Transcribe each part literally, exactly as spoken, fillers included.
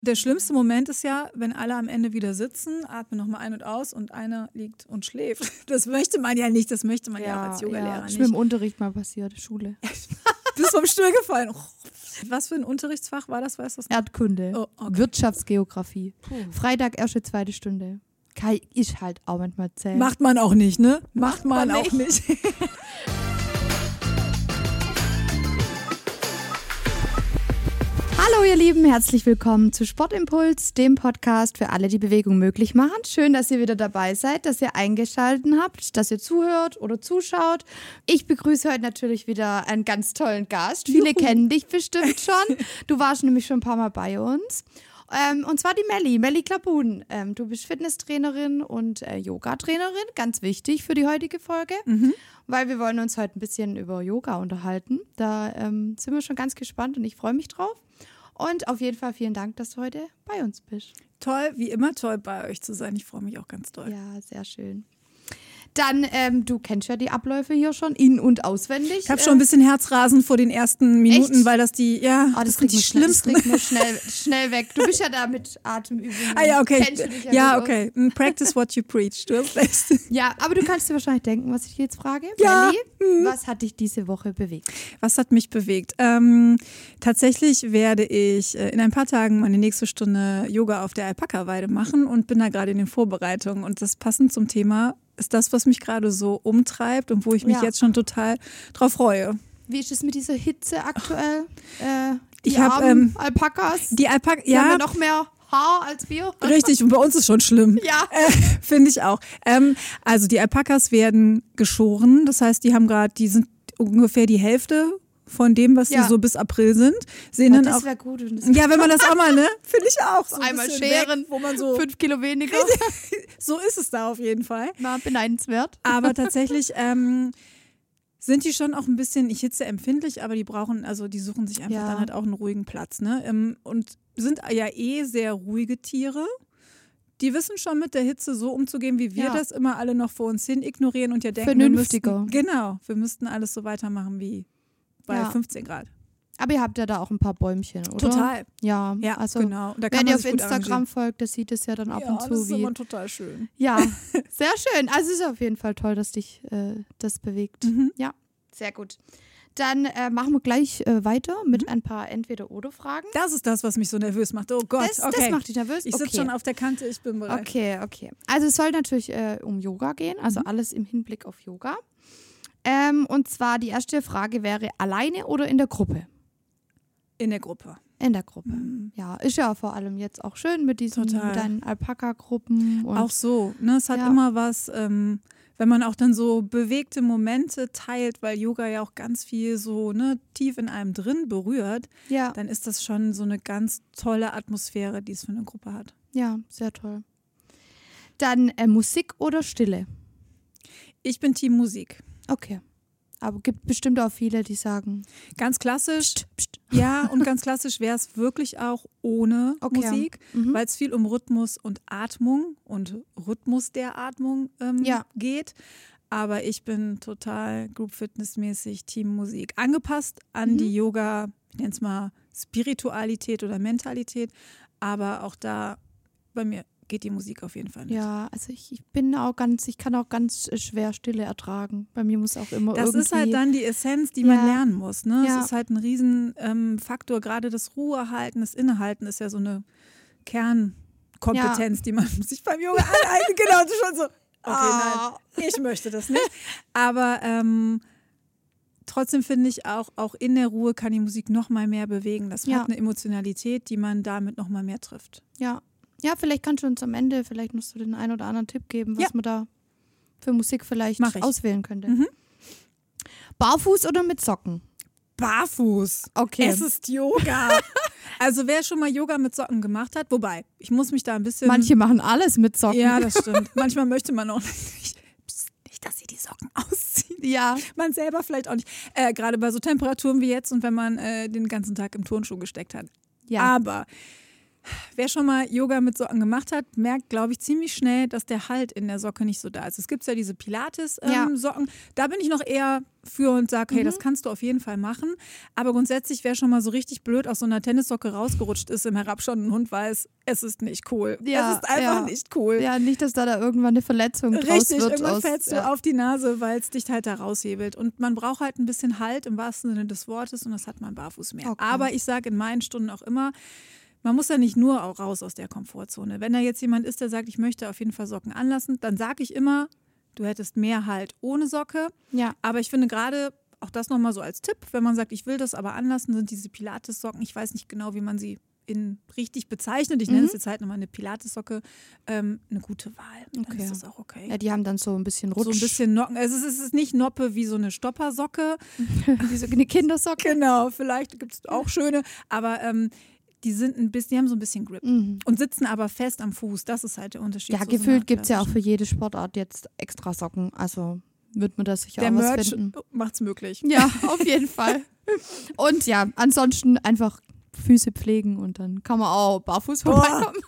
Der schlimmste Moment ist ja, wenn alle am Ende wieder sitzen, atmen nochmal ein und aus und einer liegt und schläft. Das möchte man ja nicht, das möchte man ja, ja auch als Yogalehrer ja. nicht. Das ist mir im Unterricht mal passiert, Schule. Du bist vom Stuhl gefallen. Was für ein Unterrichtsfach war das, weißt du das noch? Erdkunde, oh, okay. Wirtschaftsgeografie. Puh. Freitag, erste, zweite Stunde. Kann ich halt auch manchmal zählen. Macht man auch nicht, ne? Macht Macht, man, man auch nicht. Hallo ihr Lieben, herzlich willkommen zu Sportimpuls, dem Podcast für alle, die Bewegung möglich machen. Schön, dass ihr wieder dabei seid, dass ihr eingeschaltet habt, dass ihr zuhört oder zuschaut. Ich begrüße heute natürlich wieder einen ganz tollen Gast. Viele Juhu. Kennen dich bestimmt schon. Du warst nämlich schon ein paar Mal bei uns. Ähm, und zwar die Melli, Melli Klabun. Ähm, du bist Fitnesstrainerin und äh, Yoga-Trainerin, ganz wichtig für die heutige Folge, mhm. weil wir wollen uns heute ein bisschen über Yoga unterhalten. Da ähm, sind wir schon ganz gespannt und ich freue mich drauf. Und auf jeden Fall vielen Dank, dass du heute bei uns bist. Toll, wie immer toll bei euch zu sein. Ich freue mich auch ganz doll. Ja, sehr schön. Dann, ähm, du kennst ja die Abläufe hier schon, in- und auswendig. Ich habe schon ein bisschen Herzrasen vor den ersten Minuten, Echt? weil das die, ja, oh, das, das sind die schlimmsten. Das kriegt mir schnell, schnell weg. Du bist ja da mit Atemübungen. Ah ja, okay. Kennst du dich ja, ja, gut okay. Aus? Practice what you preach. Du hast recht. Ja, aber du kannst dir wahrscheinlich denken, was ich dir jetzt frage. Ja. Melli, hm. was hat dich diese Woche bewegt? Was hat mich bewegt? Ähm, tatsächlich werde ich äh, in ein paar Tagen meine nächste Stunde Yoga auf der Alpaka-Weide machen und bin da gerade in den Vorbereitungen. Und das passend zum Thema ist das, was mich gerade so umtreibt und wo ich mich ja. jetzt schon total drauf freue. Wie ist es mit dieser Hitze aktuell? Äh, die ich hab, armen ähm, Alpakas? Die Alpakas, ja. Die haben ja noch mehr Haar als wir. Richtig, und bei uns ist schon schlimm. Ja. Äh, Finde ich auch. Ähm, also die Alpakas werden geschoren, das heißt, die haben gerade, die sind ungefähr die Hälfte von dem, was ja. die so bis April sind. Sehen oh, dann das auch, wäre gut. Wenn das ja, wenn man das auch mal, ne? Finde ich auch. So einmal ein scheren, weg, wo man so fünf Kilo weniger. So ist es da auf jeden Fall. Na, beneidenswert. Aber tatsächlich ähm, sind die schon auch ein bisschen hitzeempfindlich, aber die brauchen, also die suchen sich einfach ja. dann halt auch einen ruhigen Platz, ne? Ähm, und sind ja eh sehr ruhige Tiere. Die wissen schon mit der Hitze so umzugehen, wie wir ja. das immer alle noch vor uns hin ignorieren und ja denken, vernünftiger. Wir müssten, genau, wir müssten alles so weitermachen wie bei ja. fünfzehn Grad. Aber ihr habt ja da auch ein paar Bäumchen, oder? Total. Ja, ja also genau. Da wer dir auf Instagram folgt, der sieht es ja dann ab ja, und zu. Das ist wie immer total schön. Ja, sehr schön. Also es ist auf jeden Fall toll, dass dich äh, das bewegt. Mhm. Ja, sehr gut. Dann äh, machen wir gleich äh, weiter mit mhm. ein paar Entweder-Oder-Fragen. Das ist das, was mich so nervös macht. Oh Gott, das, okay. Das macht dich nervös? Ich okay. sitze schon auf der Kante, ich bin bereit. Okay, okay. Also es soll natürlich äh, um Yoga gehen, also mhm. alles im Hinblick auf Yoga. Ähm, und zwar die erste Frage wäre, alleine oder in der Gruppe? In der Gruppe. In der Gruppe. Mhm. Ja, ist ja vor allem jetzt auch schön mit diesen Total. mit deinen Alpaka-Gruppen. Und auch so, ne? Es hat ja. immer was, ähm, wenn man auch dann so bewegte Momente teilt, weil Yoga ja auch ganz viel so ne, tief in einem drin berührt, ja. dann ist das schon so eine ganz tolle Atmosphäre, die es für eine Gruppe hat. Ja, sehr toll. Dann äh, Musik oder Stille? Ich bin Team Musik. Okay. Aber es gibt bestimmt auch viele, die sagen... Ganz klassisch, pst, pst. ja, und ganz klassisch wäre es wirklich auch ohne okay. Musik, mhm. weil es viel um Rhythmus und Atmung und Rhythmus der Atmung ähm, ja. geht. Aber ich bin total Group-Fitness-mäßig Team Musik. Angepasst an mhm. die Yoga, ich nenne es mal Spiritualität oder Mentalität. Aber auch da bei mir geht die Musik auf jeden Fall nicht. Ja, also ich, ich bin auch ganz, ich kann auch ganz schwer Stille ertragen. Bei mir muss auch immer das irgendwie... Das ist halt dann die Essenz, die ja. man lernen muss. Ne? Ja. Es ist halt ein Riesenfaktor. Ähm, Gerade das Ruhehalten, das Innehalten ist ja so eine Kernkompetenz, ja. die man sich beim Yoga aneignet. Genau, du schon so, okay, ah. nein, ich möchte das nicht. Aber ähm, trotzdem finde ich auch, auch in der Ruhe kann die Musik noch mal mehr bewegen. Das ja. hat eine Emotionalität, die man damit noch mal mehr trifft. Ja. Ja, vielleicht kannst du uns am Ende vielleicht noch so den einen oder anderen Tipp geben, was ja. man da für Musik vielleicht auswählen könnte. Mhm. Barfuß oder mit Socken? Barfuß. Okay. Es ist Yoga. Also wer schon mal Yoga mit Socken gemacht hat, wobei, ich muss mich da ein bisschen... Manche machen alles mit Socken. Ja, das stimmt. Manchmal möchte man auch nicht, nicht, dass sie die Socken ausziehen. Ja. Man selber vielleicht auch nicht. Äh, gerade bei so Temperaturen wie jetzt und wenn man äh, den ganzen Tag im Turnschuh gesteckt hat. Ja. Aber... wer schon mal Yoga mit Socken gemacht hat, merkt, glaube ich, ziemlich schnell, dass der Halt in der Socke nicht so da ist. Es gibt ja diese Pilates-Socken. Ähm, da bin ich noch eher für und sage, hey, mhm. das kannst du auf jeden Fall machen. Aber grundsätzlich, wer schon mal so richtig blöd aus so einer Tennissocke rausgerutscht ist im herabschauenden Hund, weiß, es ist nicht cool. Ja, es ist einfach ja. nicht cool. Ja, nicht, dass da, da irgendwann eine Verletzung draus Richtig, wird. irgendwann aus, fällst du ja. auf die Nase, weil es dich halt da raushebelt. Und man braucht halt ein bisschen Halt im wahrsten Sinne des Wortes und das hat man barfuß mehr. Okay. Aber ich sage in meinen Stunden auch immer, man muss ja nicht nur auch raus aus der Komfortzone. Wenn da jetzt jemand ist, der sagt, ich möchte auf jeden Fall Socken anlassen, dann sage ich immer, du hättest mehr Halt ohne Socke. Ja. Aber ich finde gerade, auch das nochmal so als Tipp, wenn man sagt, ich will das aber anlassen, sind diese Pilates-Socken, ich weiß nicht genau, wie man sie in richtig bezeichnet, ich nenne Mhm. es jetzt halt nochmal eine Pilates-Socke, ähm, eine gute Wahl. Dann Okay. ist das auch okay. Ja, die haben dann so ein bisschen Rutsch. So ein bisschen Nocken. Also es ist, es ist nicht Noppe wie so eine Stoppersocke. wie so eine Kindersocke. Genau, vielleicht gibt es auch schöne, aber ähm, die sind ein bisschen, die haben so ein bisschen Grip Mhm. und sitzen aber fest am Fuß. Das ist halt der Unterschied. Ja, zu so gefühlt einer gibt es ja auch klassischen. für jede Sportart jetzt extra Socken. Also wird man das sicher Der auch was Merch finden. macht's möglich. Ja, auf jeden Fall. Und ja, ansonsten einfach Füße pflegen und dann kann man auch barfuß Boah. vorbeikommen.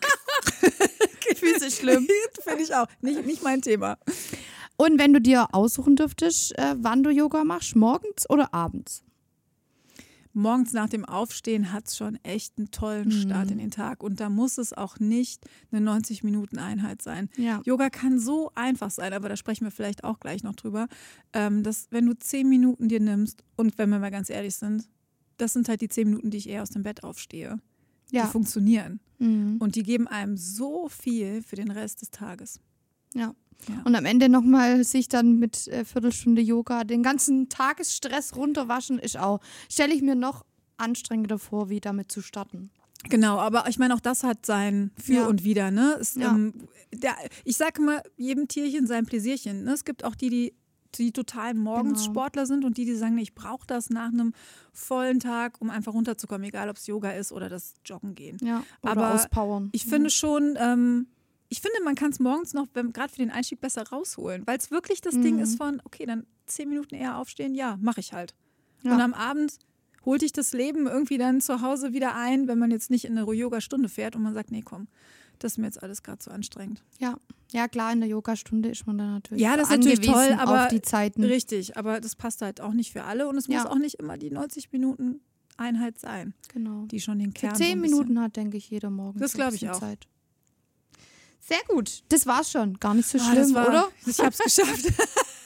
Füße schlimm. Finde ich auch. Nicht, nicht mein Thema. Und wenn du dir aussuchen dürftest, äh, wann du Yoga machst, morgens oder abends? Morgens nach dem Aufstehen hat es schon echt einen tollen Start in den Tag. Und da muss es auch nicht eine neunzig-Minuten-Einheit sein. Ja. Yoga kann so einfach sein, aber da sprechen wir vielleicht auch gleich noch drüber, ähm, dass wenn du zehn Minuten dir nimmst und wenn wir mal ganz ehrlich sind, das sind halt die zehn Minuten, die ich eher aus dem Bett aufstehe. Ja. Die funktionieren. Mhm. Und die geben einem so viel für den Rest des Tages. Ja. Ja. Und am Ende nochmal sich dann mit äh, Viertelstunde Yoga den ganzen Tagesstress runterwaschen, ist auch, stelle ich mir noch anstrengender vor, wie damit zu starten. Genau, aber ich meine, auch das hat sein Für Ja. und Wider. Ne? Es, Ja. ähm, der, ich sage immer, jedem Tierchen sein Pläsierchen. Ne? Es gibt auch die, die, die total morgens Genau. Sportler sind und die, die sagen, nee, ich brauche das nach einem vollen Tag, um einfach runterzukommen, egal ob es Yoga ist oder das Joggen gehen. Ja. Oder Aber auspowern. Ich finde schon, ähm, ich finde, man kann es morgens noch gerade für den Einstieg besser rausholen, weil es wirklich das Mhm. Ding ist von, okay, dann zehn Minuten eher aufstehen, ja, mache ich halt. Ja. Und am Abend holt dich das Leben irgendwie dann zu Hause wieder ein, wenn man jetzt nicht in eine Yoga-Stunde fährt und man sagt, nee, komm, das ist mir jetzt alles gerade zu anstrengend. Ja. Ja, klar, in der Yogastunde ist man dann natürlich Ja, das ist natürlich angewiesen toll, aber auf die Zeiten. Richtig, aber das passt halt auch nicht für alle und es Ja. muss auch nicht immer die neunzig Minuten Einheit sein, Genau. die schon den Für Kern so zehn ein bisschen- Minuten hat, denke ich, jeder morgen. Das so ein glaube ich bisschen auch. Zeit. Sehr gut. Das war's schon. Gar nicht so Ah, schlimm, das war, oder? Ich habe es geschafft.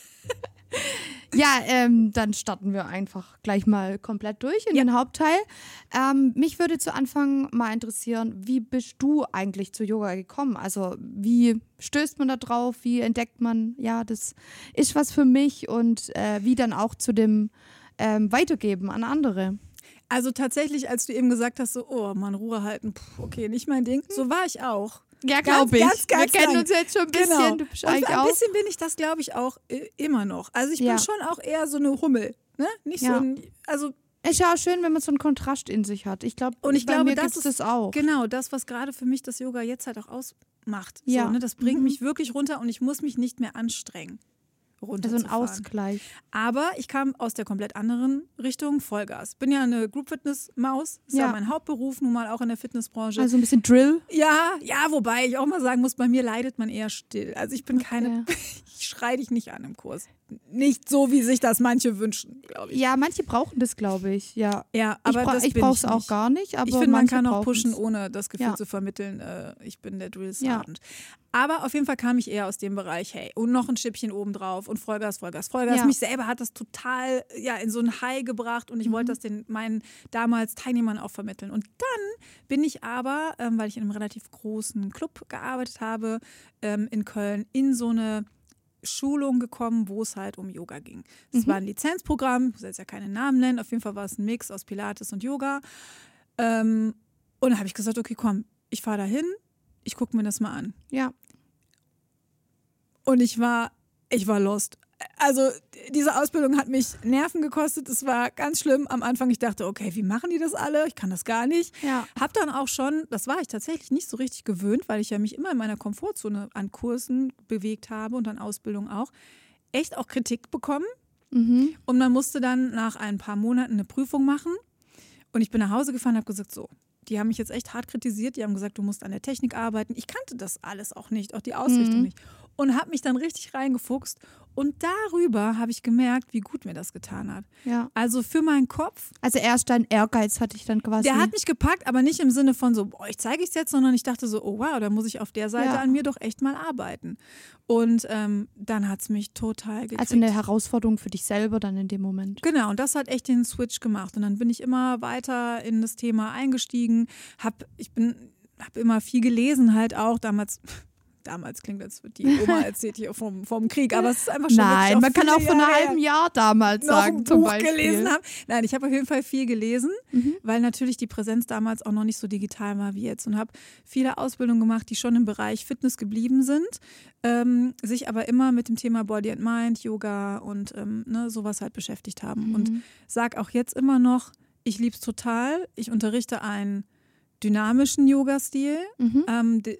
Ja, ähm, dann starten wir einfach gleich mal komplett durch in Ja. den Hauptteil. Ähm, mich würde zu Anfang mal interessieren, wie bist du eigentlich zu Yoga gekommen? Also wie stößt man da drauf? Wie entdeckt man, ja, das ist was für mich und äh, wie dann auch zu dem ähm, Weitergeben an andere? Also tatsächlich, als du eben gesagt hast, so, oh Mann, Ruhe halten, puh, okay, nicht mein Ding, so war ich auch. Ja, Ganz, glaube ich. ganz, ganz wir kennen lang. uns jetzt schon ein bisschen. Genau. Du bist Und eigentlich ein auch. bisschen bin ich das, glaube ich, auch äh, immer noch. Also ich Ja. bin schon auch eher so eine Hummel, ne? Nicht Ja. so ein, also Ist ja auch schön, wenn man so einen Kontrast in sich hat. Ich glaube, Und ich bei glaube, mir das gibt's ist das auch. genau das, was gerade für mich das Yoga jetzt halt auch ausmacht. Ja. So, ne? Das bringt Mhm. mich wirklich runter und ich muss mich nicht mehr anstrengen, Also ein runterzufahren. Ausgleich. Aber ich kam aus der komplett anderen Richtung, Vollgas. Bin ja eine Group-Fitness-Maus, ist ja. Ja. mein Hauptberuf, nun mal auch in der Fitnessbranche. Also ein bisschen Drill. Ja, ja, wobei ich auch mal sagen muss, bei mir leidet man eher still. Also ich bin keine, Okay. ich schreie dich nicht an im Kurs. Nicht so, wie sich das manche wünschen, glaube ich. Ja, manche brauchen das, glaube ich. Ja, Ja, aber ich, bra das ich bin brauche ich es auch nicht. gar nicht. Aber Ich finde, man manche kann auch brauchen's. pushen, ohne das Gefühl Ja. zu vermitteln, äh, ich bin der Drill Ja. Sergeant. Aber auf jeden Fall kam ich eher aus dem Bereich, hey, und noch ein Schippchen obendrauf und Vollgas, Vollgas, Vollgas. Ja. Mich selber hat das total ja, in so ein High gebracht und ich Mhm. wollte das den meinen damals Teilnehmern auch vermitteln. Und dann bin ich aber, ähm, weil ich in einem relativ großen Club gearbeitet habe, ähm, in Köln, in so eine Schulung gekommen, wo es halt um Yoga ging. Es Mhm. war ein Lizenzprogramm, ich will jetzt ja keine Namen nennen, auf jeden Fall war es ein Mix aus Pilates und Yoga. Ähm, und dann habe ich gesagt, okay, komm, ich fahre da hin, ich gucke mir das mal an. Ja, Und ich war, ich war lost. Also diese Ausbildung hat mich Nerven gekostet, es war ganz schlimm. Am Anfang, ich dachte, okay, wie machen die das alle? Ich kann das gar nicht. ja. Hab dann auch schon, das war ich tatsächlich nicht so richtig gewöhnt, weil ich ja mich immer in meiner Komfortzone an Kursen bewegt habe und an Ausbildung auch, echt auch Kritik bekommen. Mhm. Und man musste dann nach ein paar Monaten eine Prüfung machen. Und ich bin nach Hause gefahren und habe gesagt, so, die haben mich jetzt echt hart kritisiert. Die haben gesagt, du musst an der Technik arbeiten. Ich kannte das alles auch nicht, auch die Ausrichtung mhm. nicht. Und habe mich dann richtig reingefuchst. Und darüber habe ich gemerkt, wie gut mir das getan hat. Ja. Also für meinen Kopf. Also erst dein Ehrgeiz hatte ich dann quasi. Der hat mich gepackt, aber nicht im Sinne von so, boah, ich zeige es jetzt, sondern ich dachte so, oh wow, da muss ich auf der Seite ja. an mir doch echt mal arbeiten. Und ähm, dann hat es mich total gekriegt. Also eine Herausforderung für dich selber dann in dem Moment. Genau, und das hat echt den Switch gemacht. Und dann bin ich immer weiter in das Thema eingestiegen. Hab, ich bin, habe immer viel gelesen halt auch, damals... Damals klingt, als wird die Oma erzählt hier vom, vom Krieg, aber es ist einfach schon Nein, man kann auch von einem halben Jahr damals noch sagen, ein zum Buch Beispiel. gelesen haben. Nein, ich habe auf jeden Fall viel gelesen, Mhm. weil natürlich die Präsenz damals auch noch nicht so digital war wie jetzt und habe viele Ausbildungen gemacht, die schon im Bereich Fitness geblieben sind, ähm, sich aber immer mit dem Thema Body and Mind, Yoga und ähm, ne, sowas halt beschäftigt haben. Mhm. Und sag auch jetzt immer noch, ich liebe es total. Ich unterrichte einen dynamischen Yoga-Stil, Mhm. ähm, de-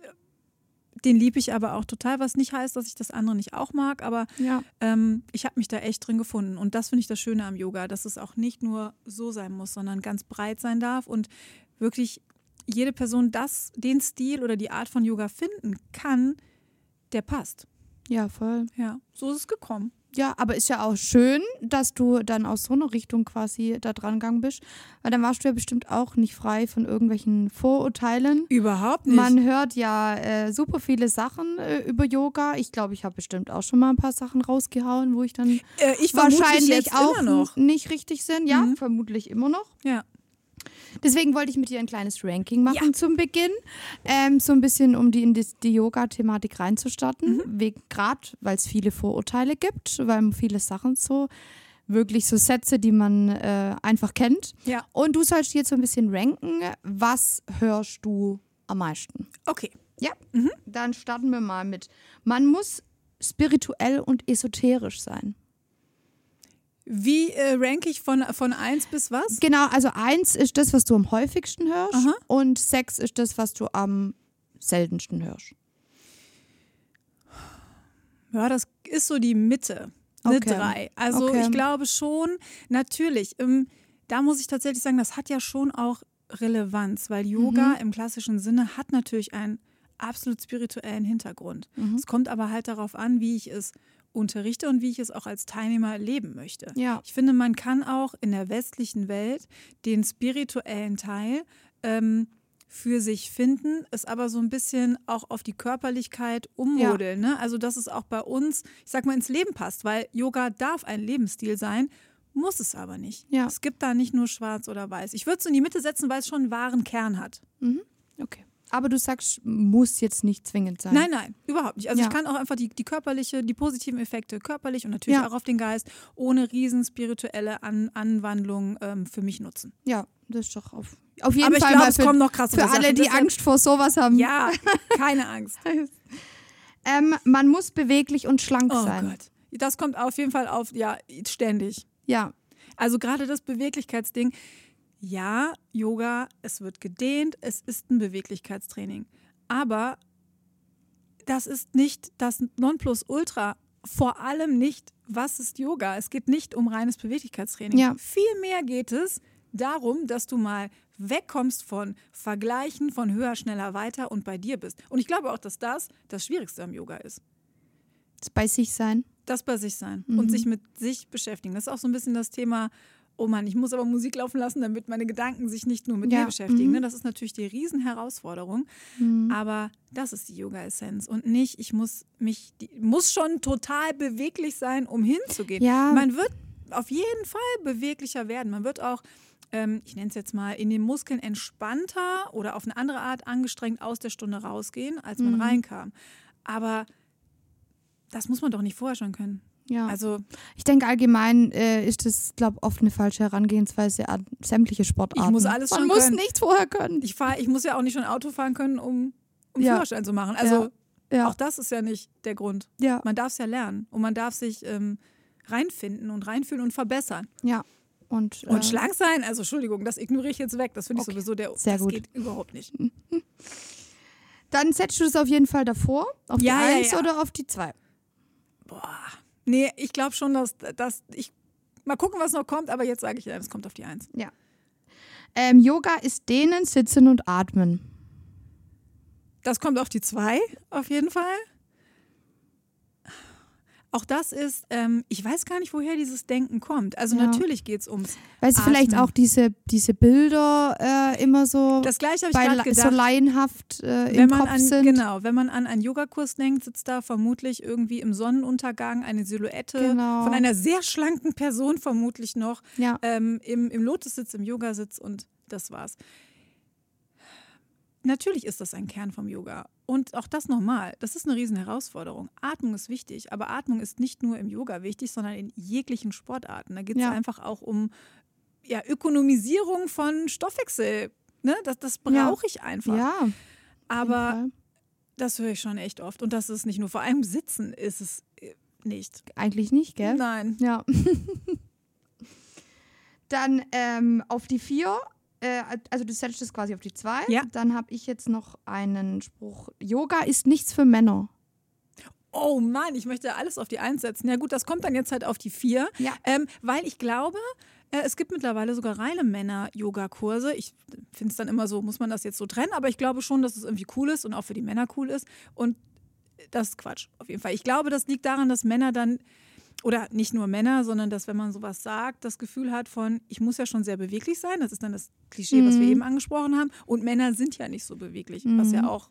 Den liebe ich aber auch total, was nicht heißt, dass ich das andere nicht auch mag, aber Ja. ähm, ich habe mich da echt drin gefunden. Und das finde ich das Schöne am Yoga, dass es auch nicht nur so sein muss, sondern ganz breit sein darf und wirklich jede Person das, den Stil oder die Art von Yoga finden kann, der passt. Ja, voll. Ja, so ist es gekommen. Ja, aber ist ja auch schön, dass du dann aus so einer Richtung quasi da dran gegangen bist, weil dann warst du ja bestimmt auch nicht frei von irgendwelchen Vorurteilen. Überhaupt nicht. Man hört ja äh, super viele Sachen äh, über Yoga. Ich glaube, ich habe bestimmt auch schon mal ein paar Sachen rausgehauen, wo ich dann äh, ich vermutlich wahrscheinlich jetzt auch immer noch. nicht richtig sind. Ja, Mhm. vermutlich immer noch. Ja. Deswegen wollte ich mit dir ein kleines Ranking machen Ja. zum Beginn. Ähm, so ein bisschen, um die in die, die Yoga-Thematik reinzustarten. Mhm. Gerade, weil es viele Vorurteile gibt, weil man viele Sachen so, wirklich so Sätze, die man äh, einfach kennt. Ja. Und du sollst jetzt so ein bisschen ranken. Was hörst du am meisten? Okay. Ja, Mhm. dann starten wir mal mit. Man muss spirituell und esoterisch sein. Wie äh, ranke ich von, von eins bis was? Genau, also eins ist das, was du am häufigsten hörst Aha. und sechs ist das, was du am seltensten hörst. Ja, das ist so die Mitte, eine Okay. drei. Also Okay. ich glaube schon, natürlich, ähm, da muss ich tatsächlich sagen, das hat ja schon auch Relevanz, weil Yoga Mhm. im klassischen Sinne hat natürlich einen absolut spirituellen Hintergrund. Mhm. Es kommt aber halt darauf an, wie ich es unterrichte und wie ich es auch als Teilnehmer erleben möchte. Ja. Ich finde, man kann auch in der westlichen Welt den spirituellen Teil ähm, für sich finden, es aber so ein bisschen auch auf die Körperlichkeit ummodeln. Ne? Also, dass es auch bei uns, ich sag mal, ins Leben passt, weil Yoga darf ein Lebensstil sein, muss es aber nicht. Ja. Es gibt da nicht nur schwarz oder weiß. Ich würde es in die Mitte setzen, weil es schon einen wahren Kern hat. Mhm. Okay. Aber du sagst, muss jetzt nicht zwingend sein. Nein, nein, überhaupt nicht. Also Ja. ich kann auch einfach die, die körperliche, die positiven Effekte körperlich und natürlich Ja. auch auf den Geist ohne riesen spirituelle An Anwandlung ähm, für mich nutzen. Ja, das ist doch auf, auf jeden Aber ich Fall glaube, mal es für, kommen noch krassere für alle, Sachen. die Deshalb- Angst vor sowas haben. Ja, keine Angst. Ähm, man muss beweglich und schlank Oh sein. Gott. Das kommt auf jeden Fall auf, ja, ständig. Ja, Also gerade das Beweglichkeitsding. Ja, Yoga, es wird gedehnt, es ist ein Beweglichkeitstraining. Aber das ist nicht das Nonplusultra. Vor allem nicht, was ist Yoga? Es geht nicht um reines Beweglichkeitstraining. Ja. Vielmehr geht es darum, dass du mal wegkommst von Vergleichen, von höher, schneller, weiter und bei dir bist. Und ich glaube auch, dass das das Schwierigste am Yoga ist. das bei sich sein. Das bei sich sein Mhm. und sich mit sich beschäftigen. Das ist auch so ein bisschen das Thema, oh Mann, ich muss aber Musik laufen lassen, damit meine Gedanken sich nicht nur mit Ja. mir beschäftigen. Mhm. Ne? Das ist natürlich die Riesenherausforderung, Mhm. aber das ist die Yoga-Essenz und nicht, ich muss mich, die, muss schon total beweglich sein, um hinzugehen. Ja. Man wird auf jeden Fall beweglicher werden. Man wird auch, ähm, ich nenne es jetzt mal, in den Muskeln entspannter oder auf eine andere Art angestrengt aus der Stunde rausgehen, als man Mhm. reinkam. Aber das muss man doch nicht vorher schon können. Ja. Also Ich denke allgemein äh, ist das, glaube ich, oft eine falsche Herangehensweise an sämtliche Sportarten. Ich muss alles Man schon muss können. nichts vorher können. ich fahr, ich muss ja auch nicht schon Auto fahren können, um, um Ja. Führerschein zu machen. Also Ja. auch das ist ja nicht der Grund. Ja. Man darf es ja lernen und man darf sich ähm, reinfinden und reinfühlen und verbessern. Ja. Und, Und äh, schlank sein, also Entschuldigung, das ignoriere ich jetzt weg. Das finde ich Okay. sowieso der, Sehr das gut. geht überhaupt nicht. Dann setzt du das auf jeden Fall davor, auf Ja, die ja, eins ja. oder auf die zwei? Boah. Nee, ich glaube schon, dass, dass ich, mal gucken, was noch kommt, aber jetzt sage ich, ja, es kommt auf die Eins. Ja. Ähm, Yoga ist Dehnen, Sitzen und Atmen. Das kommt auf die zwei, auf jeden Fall. Auch das ist, ähm, ich weiß gar nicht, woher dieses Denken kommt. Also Ja. natürlich geht es ums Weil sie Atmen. vielleicht auch diese, diese Bilder äh, immer so, Das Gleiche habe ich bei, gerade gedacht. so laienhaft äh, wenn im man Kopf an, sind. Genau, wenn man an einen Yogakurs denkt, sitzt da vermutlich irgendwie im Sonnenuntergang eine Silhouette Genau. von einer sehr schlanken Person vermutlich noch Ja. ähm, im, im Lotussitz, im Yogasitz und das war's. Natürlich ist das ein Kern vom Yoga. Und auch das nochmal, das ist eine riesen Herausforderung. Atmung ist wichtig, aber Atmung ist nicht nur im Yoga wichtig, sondern in jeglichen Sportarten. Da geht es Ja. einfach auch um ja, Ökonomisierung von Stoffwechsel. Ne? Das, das brauche Ja. ich einfach. Ja, auf jeden aber Fall. das höre ich schon echt oft. Und das ist nicht nur, vor allem Sitzen ist es äh, nicht. Eigentlich nicht, gell? Nein. Ja. Dann ähm, auf die vier, äh, also du setzt es quasi auf die zwei. Ja. Dann habe ich jetzt noch einen Spruch. Yoga ist nichts für Männer. Oh Mann, ich möchte alles auf die Eins setzen. Ja gut, das kommt dann jetzt halt auf die vier. Ja. Ähm, weil ich glaube, äh, es gibt mittlerweile sogar reine Männer-Yoga-Kurse. Ich finde es dann immer so, muss man das jetzt so trennen? Aber ich glaube schon, dass es irgendwie cool ist und auch für die Männer cool ist. Und das ist Quatsch, auf jeden Fall. Ich glaube, das liegt daran, dass Männer dann, oder nicht nur Männer, sondern dass, wenn man sowas sagt, das Gefühl hat von, ich muss ja schon sehr beweglich sein. Das ist dann das Klischee, was wir eben angesprochen haben. Und Männer sind ja nicht so beweglich, was ja auch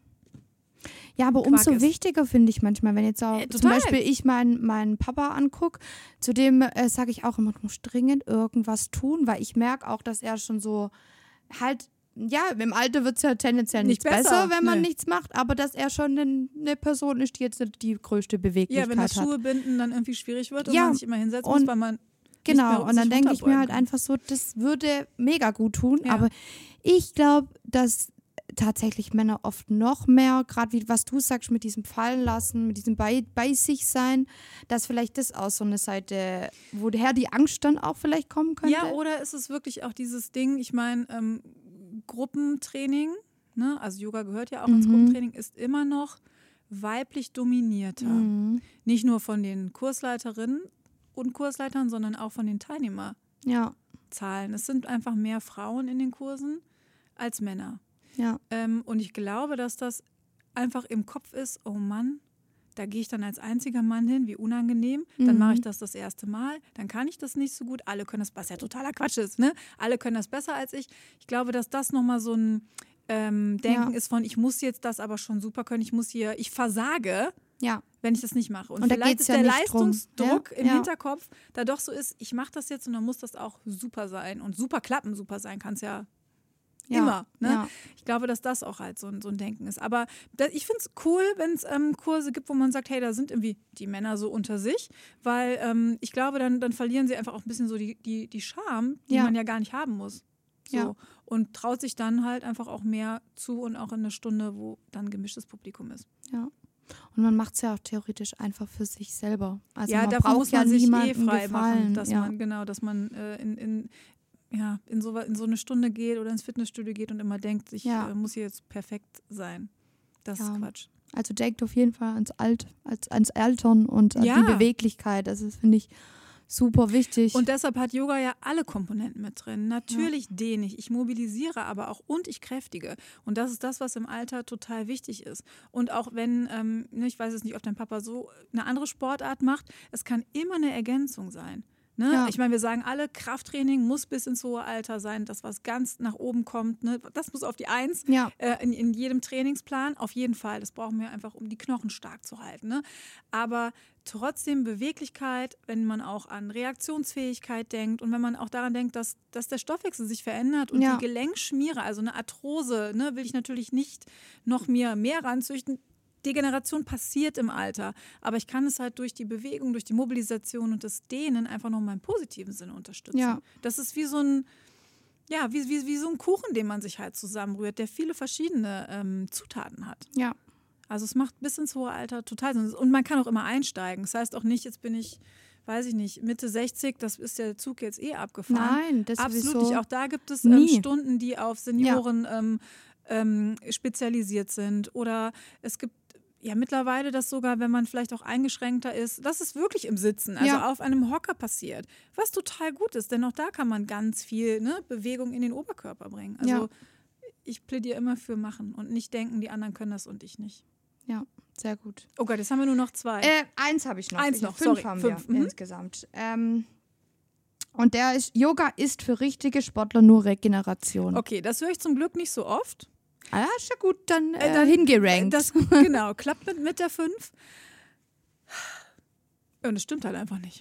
Ja, aber Quark umso ist. wichtiger finde ich manchmal, wenn jetzt auch Äh, zum total. Beispiel ich meinen meinen Papa angucke, zu dem äh, sage ich auch immer, du musst dringend irgendwas tun, weil ich merke auch, dass er schon so halt, ja, im Alter wird es ja tendenziell Nicht nicht besser, besser, wenn man nee. nichts macht, aber dass er schon eine ne Person ist, die jetzt nicht die größte Ja, Beweglichkeit wenn das hat. Schuhe binden dann irgendwie schwierig wird und Ja, man sich immer hinsetzen und muss, weil man nicht Genau, mehr und dann sich denke ich mir runterbeugen halt kann. einfach so, das würde mega gut tun, Ja. aber ich glaube, dass tatsächlich Männer oft noch mehr, gerade wie was du sagst, mit diesem Fallen lassen, mit diesem bei, bei sich sein, dass vielleicht das auch so eine Seite, woher die Angst dann auch vielleicht kommen könnte. Ja, oder ist es wirklich auch dieses Ding, ich meine, ähm, Gruppentraining, ne? Also Yoga gehört ja auch ins Mhm. Gruppentraining, ist immer noch weiblich dominierter. Mhm. Nicht nur von den Kursleiterinnen und Kursleitern, sondern auch von den Teilnehmerzahlen. Ja, Es sind einfach mehr Frauen in den Kursen als Männer. ja, Ähm, und ich glaube, dass das einfach im Kopf ist, oh Mann, da gehe ich dann als einziger Mann hin, wie unangenehm. Dann Mhm. mache ich das das erste Mal, dann kann ich das nicht so gut. Alle können das, was ja totaler Quatsch ist, ne? Alle können das besser als ich. Ich glaube, dass das nochmal so ein ähm, Denken Ja. ist von, ich muss jetzt das aber schon super können, ich muss hier, ich versage, ja, wenn ich das nicht mache. Und, Und da vielleicht geht's ist ja der nicht drum, Leistungsdruck ja? im Ja. Hinterkopf da doch so ist, ich mache das jetzt und dann muss das auch super sein. Und super klappen, super sein kann es ja ja, immer. Ne? ja. Ich glaube, dass das auch halt so ein, so ein Denken ist. Aber da, ich finde es cool, wenn es ähm, Kurse gibt, wo man sagt, hey, da sind irgendwie die Männer so unter sich, weil ähm, ich glaube, dann, dann verlieren sie einfach auch ein bisschen so die, die, die Scham, die Ja. man ja gar nicht haben muss. So. Ja. Und traut sich dann halt einfach auch mehr zu und auch in eine Stunde, wo dann gemischtes Publikum ist. Ja. Und man macht es ja auch theoretisch einfach für sich selber. Also ja, man davon braucht muss man ja sich eh niemandem frei gefallen. machen, dass ja. man, genau, dass man äh, in, in, ja, in, so, in so eine Stunde geht oder ins Fitnessstudio geht und immer denkt, ich Ja. äh, muss hier jetzt perfekt sein. Das Ja. ist Quatsch. Also denkt auf jeden Fall ans Alt, als, ans Altern und an Ja. die Beweglichkeit. Also das finde ich super wichtig. Und deshalb hat Yoga ja alle Komponenten mit drin. Natürlich dehne ich, ich mobilisiere aber auch und ich kräftige. Und das ist das, was im Alter total wichtig ist. Und auch wenn, ähm, ne, ich weiß jetzt nicht, ob dein Papa so eine andere Sportart macht, es kann immer eine Ergänzung sein. Ne? Ja. Ich meine, wir sagen alle, Krafttraining muss bis ins hohe Alter sein, das, was ganz nach oben kommt, ne? Das muss auf die Eins ja, äh, in, in jedem Trainingsplan, auf jeden Fall. Das brauchen wir einfach, um die Knochen stark zu halten. Ne? Aber trotzdem Beweglichkeit, wenn man auch an Reaktionsfähigkeit denkt und wenn man auch daran denkt, dass, dass der Stoffwechsel sich verändert und Ja. die Gelenkschmiere, also eine Arthrose, ne, will ich natürlich nicht noch mir mehr ranzüchten. Degeneration passiert im Alter, aber ich kann es halt durch die Bewegung, durch die Mobilisation und das Dehnen einfach noch mal im positiven Sinne unterstützen. Ja. Das ist wie so ein, ja, wie, wie, wie so ein Kuchen, den man sich halt zusammenrührt, der viele verschiedene ähm, Zutaten hat. ja, Also es macht bis ins hohe Alter total Sinn. Und man kann auch immer einsteigen. Das heißt auch nicht, jetzt bin ich, weiß ich nicht, Mitte sechzig, das ist der Zug jetzt eh abgefahren. nein, das Absolut sowieso nicht. Auch da gibt es ähm, nie. Stunden, die auf Senioren ähm, ähm, spezialisiert sind. Oder es gibt ja mittlerweile das sogar, wenn man vielleicht auch eingeschränkter ist, dass es wirklich im Sitzen, also Ja. auf einem Hocker passiert, was total gut ist, denn auch da kann man ganz viel ne, Bewegung in den Oberkörper bringen. Also Ja. ich plädiere immer für machen und nicht denken, die anderen können das und ich nicht. Ja, sehr gut. Oh Gott, jetzt haben wir nur noch zwei. Äh, eins habe ich noch. Eins Ich- noch, fünf sorry, haben fünf, wir mhm. insgesamt. Ähm, und der ist, Yoga ist für richtige Sportler nur Regeneration. Okay, das höre ich zum Glück nicht so oft. Ah, ja, ist ja gut, dann, äh, Äh, dann- hingerankt. Das, genau, klappt mit, mit der fünf. Und es stimmt halt einfach nicht.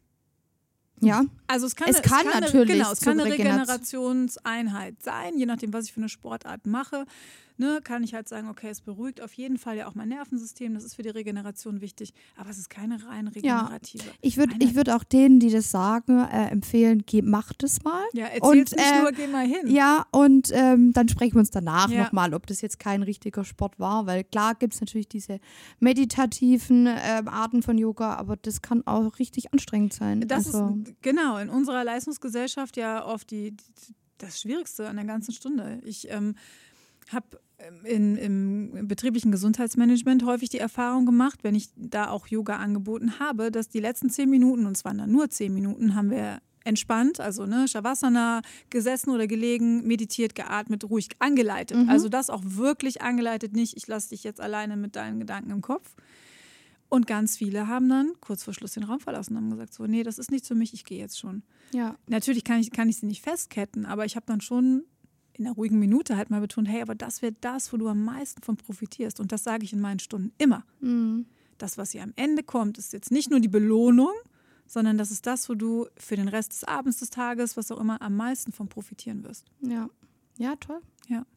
ja, Also es kann, Es kann eine, natürlich genau, es kann zur eine Regeneration- Regenerationseinheit sein, je nachdem, was ich für eine Sportart mache. Ne, kann ich halt sagen, okay, es beruhigt auf jeden Fall ja auch mein Nervensystem, das ist für die Regeneration wichtig, aber es ist keine rein regenerative. ich würde Einheit. ich würd auch denen, die das sagen, äh, empfehlen, geh, macht es mal. Ja, erzähl's Und, nicht äh, nur, geh mal hin. Ja, und ähm, dann sprechen wir uns danach Ja. nochmal, ob das jetzt kein richtiger Sport war, weil klar gibt es natürlich diese meditativen ähm, Arten von Yoga, aber das kann auch richtig anstrengend sein. Das also, ist genau in unserer Leistungsgesellschaft ja oft die, die, das Schwierigste an der ganzen Stunde. Ich ähm, habe in, im betrieblichen Gesundheitsmanagement häufig die Erfahrung gemacht, wenn ich da auch Yoga angeboten habe, dass die letzten zehn Minuten, und es waren dann nur zehn Minuten, haben wir entspannt, also ne, Shavasana, gesessen oder gelegen, meditiert, geatmet, ruhig angeleitet. Mhm. Also das auch wirklich angeleitet, nicht ich lasse dich jetzt alleine mit deinen Gedanken im Kopf. Und ganz viele haben dann kurz vor Schluss den Raum verlassen und haben gesagt, so nee, das ist nichts für mich, ich gehe jetzt schon. ja. Natürlich kann ich, kann ich sie nicht festketten, aber ich habe dann schon in einer ruhigen Minute halt mal betont, hey, aber das wäre das, wo du am meisten von profitierst. Und das sage ich in meinen Stunden immer. Mhm. Das, was hier am Ende kommt, ist jetzt nicht nur die Belohnung, sondern das ist das, wo du für den Rest des Abends, des Tages, was auch immer, am meisten von profitieren wirst. Ja, ja, toll. Ja.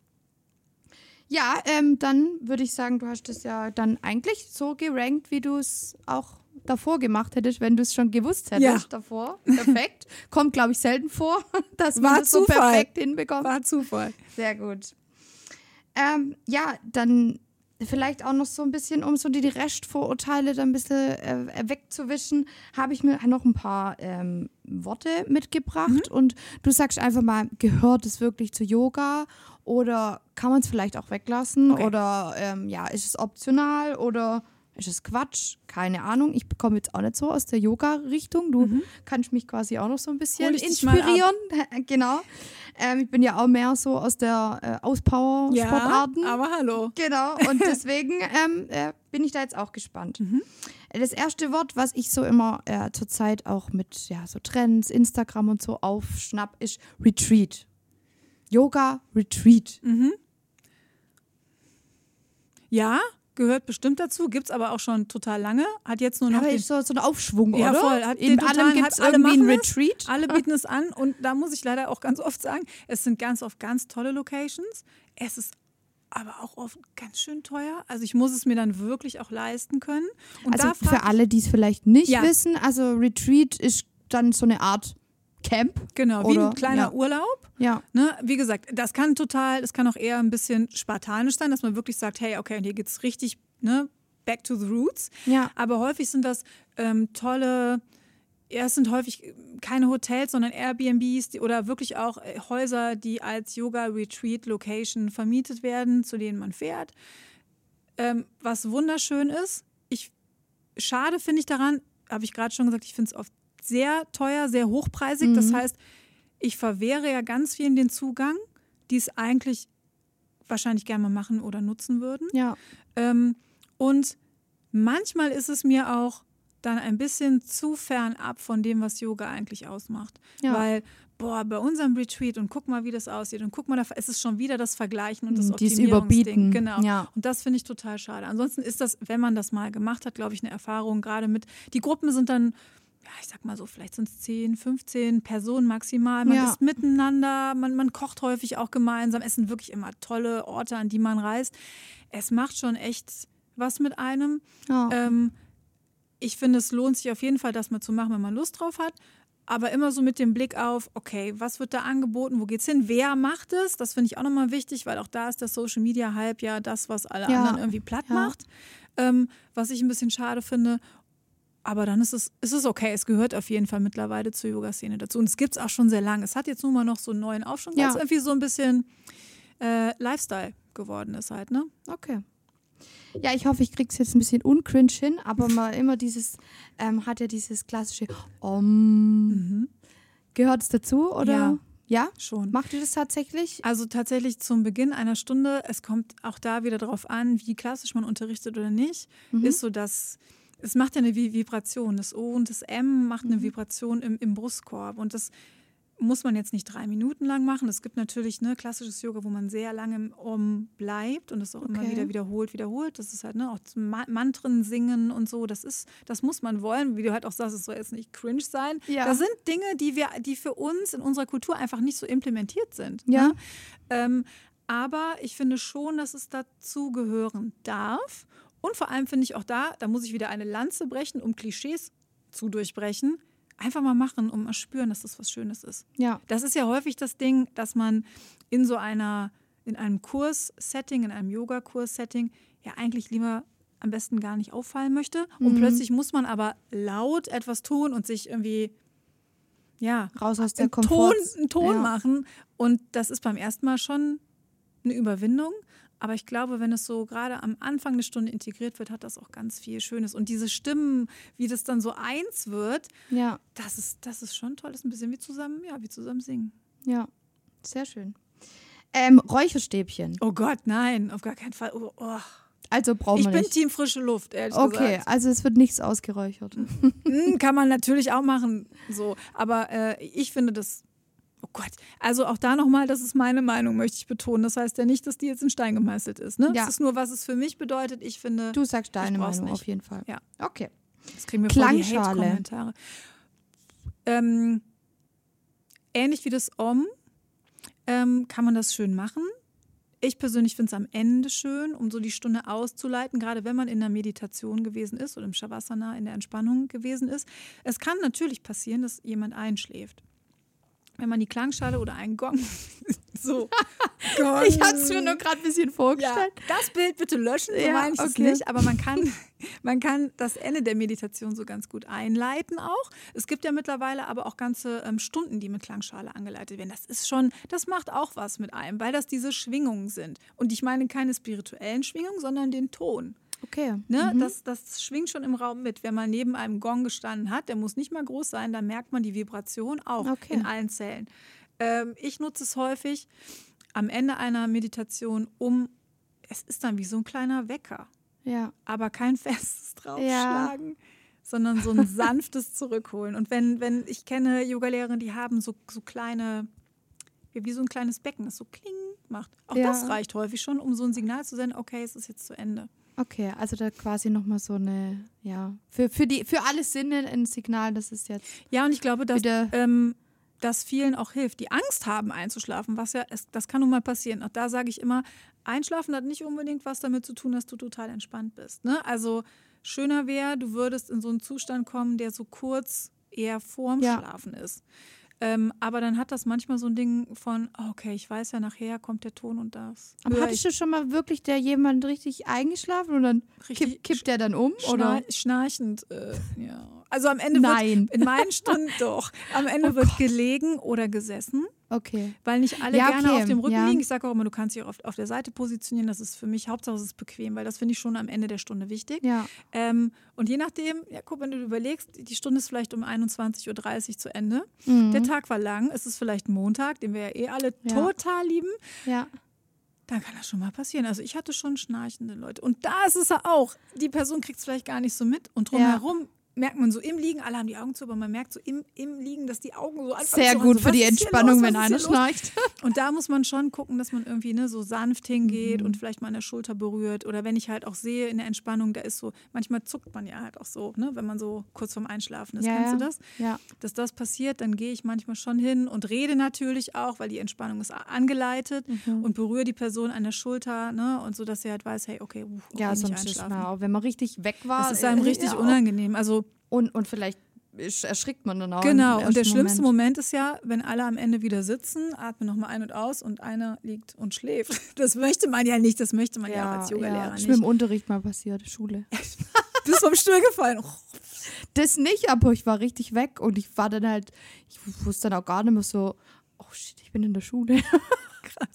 Ja, ähm, dann würde ich sagen, du hast es ja dann eigentlich so gerankt, wie du es auch davor gemacht hättest, wenn du es schon gewusst hättest Ja. davor. Perfekt. Kommt, glaube ich, selten vor, dass man War das so Zufall. perfekt hinbekommt. War Zufall. Sehr gut. Ähm, ja, dann vielleicht auch noch so ein bisschen, um so die, die Restvorurteile dann ein bisschen äh, wegzuwischen, habe ich mir noch ein paar ähm, Worte mitgebracht. Und du sagst einfach mal, gehört es wirklich zu Yoga oder kann man es vielleicht auch weglassen? Okay. Oder ähm, ja, ist es optional oder ist es Quatsch? Keine Ahnung. Ich komme jetzt auch nicht so aus der Yoga-Richtung. Du Mhm. kannst mich quasi auch noch so ein bisschen Hol ich dich mal ab. inspirieren. Genau. Ähm, ich bin ja auch mehr so aus der äh, Auspower-Sportarten. Ja, aber hallo. Genau, und deswegen ähm, äh, bin ich da jetzt auch gespannt. Mhm. Das erste Wort, was ich so immer äh, zurzeit auch mit ja, so Trends, Instagram und so aufschnapp, ist Retreat. Yoga Retreat. Mhm. Ja, gehört bestimmt dazu, gibt es aber auch schon total lange. Hat jetzt nur noch Aber den, ist so, so ein Aufschwung, Ja, oder? voll. Hat In den allem totalen gibt es Hype. Alle irgendwie ein machen es. Retreat. alle bieten es an und da muss ich leider auch ganz oft sagen, es sind ganz oft ganz tolle Locations. Es ist aber auch oft ganz schön teuer. Also ich muss es mir dann wirklich auch leisten können. Und Also da frag für alle, die es vielleicht nicht Ja. wissen, also Retreat ist dann so eine Art Camp. Genau, wie Oder- ein kleiner ja. Urlaub. Ja. Ne? Wie gesagt, das kann total, das kann auch eher ein bisschen spartanisch sein, dass man wirklich sagt, hey, okay, und hier geht es richtig, ne, back to the roots. Ja. Aber häufig sind das ähm, tolle, ja, es sind häufig keine Hotels, sondern Airbnbs die, oder wirklich auch äh, Häuser, die als Yoga-Retreat-Location vermietet werden, zu denen man fährt. Ähm, was wunderschön ist, ich, schade finde ich daran, habe ich gerade schon gesagt, ich finde es oft sehr teuer, sehr hochpreisig. Mhm. Das heißt, ich verwehre ja ganz vielen den Zugang, die es eigentlich wahrscheinlich gerne mal machen oder nutzen würden. Ja. Ähm, und manchmal ist es mir auch dann ein bisschen zu fern ab von dem, was Yoga eigentlich ausmacht. Ja. Weil, boah, bei unserem Retreat und guck mal, wie das aussieht und guck mal, da, es ist schon wieder das Vergleichen und das Dieses Optimierungsding. Überbieten. Genau. Ja. Und das finde ich total schade. Ansonsten ist das, wenn man das mal gemacht hat, glaube ich, eine Erfahrung, gerade mit, die Gruppen sind dann, ja, ich sag mal so, vielleicht sind es zehn, fünfzehn Personen maximal. Man Ja. ist miteinander, man, man kocht häufig auch gemeinsam. Es sind wirklich immer tolle Orte, an die man reist. Es macht schon echt was mit einem. Ja. Ähm, ich finde, es lohnt sich auf jeden Fall, das mal zu machen, wenn man Lust drauf hat. Aber immer so mit dem Blick auf, okay, was wird da angeboten, wo geht's hin, wer macht es? Das finde ich auch nochmal wichtig, weil auch da ist der Social-Media-Hype ja das, was alle Ja. anderen irgendwie platt Ja. macht. Ähm, was ich ein bisschen schade finde. Aber dann ist es, ist es okay. Es gehört auf jeden Fall mittlerweile zur Yoga-Szene dazu. Und es gibt es auch schon sehr lange. Es hat jetzt nur mal noch so einen neuen Aufschwung, weil Ja. es irgendwie so ein bisschen äh, Lifestyle geworden ist halt, ne? Okay. Ja, ich hoffe, ich kriege es jetzt ein bisschen uncringe hin, aber mal immer dieses, ähm, hat ja dieses klassische Om. Mhm. Gehört es dazu, oder? Ja. Ja? Schon. Macht ihr das tatsächlich? Also tatsächlich zum Beginn einer Stunde, es kommt auch da wieder darauf an, wie klassisch man unterrichtet oder nicht, Mhm. ist so, dass es macht ja eine Vibration. Das O und das M macht eine Mhm. Vibration im, im Brustkorb. Und das muss man jetzt nicht drei Minuten lang machen. Es gibt natürlich ne, klassisches Yoga, wo man sehr lange im Om bleibt und es auch immer Okay. wieder wiederholt, wiederholt. Das ist halt ne, auch zum Ma- Mantren singen und so. Das ist, das muss man wollen. Wie du halt auch sagst, es soll jetzt nicht cringe sein. Ja. Das sind Dinge, die wir, die für uns in unserer Kultur einfach nicht so implementiert sind. Ja. Ne? Ähm, aber ich finde schon, dass es dazu gehören darf. Und vor allem finde ich auch da, da muss ich wieder eine Lanze brechen, um Klischees zu durchbrechen. Einfach mal machen, um mal spüren, dass das was Schönes ist. Ja. Das ist ja häufig das Ding, dass man in so einer, in einem Kurs-Setting, in einem Yoga-Kurs-Setting ja eigentlich lieber am besten gar nicht auffallen möchte. Und Mhm. plötzlich muss man aber laut etwas tun und sich irgendwie, ja, Raus aus der einen Ton, Komfort. einen Ton Ja. machen. Und das ist beim ersten Mal schon eine Überwindung. Aber ich glaube, wenn es so gerade am Anfang der Stunde integriert wird, hat das auch ganz viel Schönes. Und diese Stimmen, wie das dann so eins wird, Ja, das ist, das ist schon toll. Das ist ein bisschen wie zusammen, ja, wie zusammen singen. ja. Sehr schön. Ähm, Räucherstäbchen. Oh Gott, nein, auf gar keinen Fall. Oh, oh. Also brauchen Ich wir bin nicht. Team frische Luft, ehrlich Okay, gesagt. also es wird nichts ausgeräuchert. Hm, kann man natürlich auch machen, so. Aber äh, ich finde das, oh Gott, also auch da nochmal, das ist meine Meinung, möchte ich betonen. Das heißt ja nicht, dass die jetzt in Stein gemeißelt ist. Ne? Ja. Das ist nur, was es für mich bedeutet. Ich finde, Du sagst deine Ich brauch's Meinung nicht. auf jeden Fall. Ja. Okay. das kriegen wir voll die Klangschale. Hate-Kommentare. Ähm, ähnlich wie das Om ähm, kann man das schön machen. Ich persönlich finde es am Ende schön, um so die Stunde auszuleiten, gerade wenn man in der Meditation gewesen ist oder im Shavasana, in der Entspannung gewesen ist. Es kann natürlich passieren, dass jemand einschläft. Wenn man die Klangschale oder einen Gong so. Gong. Ich hatte es mir nur gerade ein bisschen Ja, vorgestellt. das Bild bitte löschen, so Ja, meine ich es okay. nicht. Aber man kann, man kann das Ende der Meditation so ganz gut einleiten auch. Es gibt ja mittlerweile aber auch ganze ähm, Stunden, die mit Klangschale angeleitet werden. Das ist schon, das macht auch was mit einem, weil das diese Schwingungen sind. Und ich meine keine spirituellen Schwingungen, sondern den Ton. Okay. Ne? Mhm. Das, das schwingt schon im Raum mit. Wenn man neben einem Gong gestanden hat, der muss nicht mal groß sein, dann merkt man die Vibration auch Okay. in allen Zellen. Ähm, ich nutze es häufig am Ende einer Meditation, um, es ist dann wie so ein kleiner Wecker, Ja. aber kein festes Draufschlagen, sondern so ein sanftes Zurückholen. Und wenn, wenn ich kenne Yogalehrerinnen, die haben so, so kleine, wie wie so ein kleines Becken, das so kling macht. Auch Ja. das reicht häufig schon, um so ein Signal zu senden, okay, es ist jetzt zu Ende. Okay, also da quasi nochmal so eine, ja, für, für, die, für alle Sinne ein Signal, das ist jetzt Ja, und ich glaube, dass wieder. ähm, das vielen auch hilft, die Angst haben einzuschlafen, was ja, es, das kann nun mal passieren. Auch da sage ich immer, Einschlafen hat nicht unbedingt was damit zu tun, dass du total entspannt bist. Ne? Also schöner wäre, du würdest in so einen Zustand kommen, der so kurz eher vorm Ja. Schlafen ist. Ähm, aber dann hat das manchmal so ein Ding von, okay, ich weiß ja, nachher kommt der Ton und das. Aber höre hattest du schon mal wirklich der jemand richtig eingeschlafen und dann Richtig kipp, kippt der dann um? Schna Oder? schnarchend, äh, ja. Also am Ende Nein. wird, in meinen Stunden doch, am Ende Oh wird Gott. gelegen oder gesessen. Okay. Weil nicht alle Ja, gerne okay, auf dem Rücken ja. liegen. Ich sage auch immer, du kannst dich auch auf, auf der Seite positionieren. Das ist für mich, Hauptsache es ist bequem, weil das finde ich schon am Ende der Stunde wichtig. Ja. Ähm, und je nachdem, ja guck, wenn du überlegst, die Stunde ist vielleicht um einundzwanzig Uhr dreißig zu Ende. Mhm. Der Tag war lang, es ist vielleicht Montag, den wir ja eh alle Ja. total lieben. Ja. Dann kann das schon mal passieren. Also ich hatte schon schnarchende Leute. Und da ist es ja auch, die Person kriegt es vielleicht gar nicht so mit. Und drumherum merkt man so im Liegen, alle haben die Augen zu, aber man merkt so im, im Liegen, dass die Augen so anfangen Sehr zu gut so, für was die ist hier Entspannung, los? wenn Was ist einer hier los? schnarcht. Und da muss man schon gucken, dass man irgendwie ne, so sanft hingeht Mhm. und vielleicht mal an der Schulter berührt. Oder wenn ich halt auch sehe in der Entspannung, da ist so, manchmal zuckt man ja halt auch so, ne, wenn man so kurz vorm Einschlafen ist. Ja, Kennst ja. du das? Ja. Dass das passiert, dann gehe ich manchmal schon hin und rede natürlich auch, weil die Entspannung ist angeleitet Mhm. und berühre die Person an der Schulter, ne, und so, dass sie halt weiß, hey, okay, uff, okay Ja, nicht sonst ist einschlafen. man auch, wenn man richtig weg war. Das ist einem äh, richtig ja, auch. unangenehm. Also Und, und vielleicht ersch- erschrickt man dann auch. genau, im und der ersten schlimmste Moment. ist ja, wenn alle am Ende wieder sitzen, atmen nochmal ein und aus und einer liegt und schläft. Das möchte man ja nicht, das möchte man ja, auch als Yogalehrer ja. Ist nicht. mir im Unterricht mal passiert, Schule. Du bist vom Stuhl gefallen. Oh, Das nicht, aber ich war richtig weg und ich war dann halt, ich wusste dann auch gar nicht mehr so, oh shit, ich bin in der Schule. krass.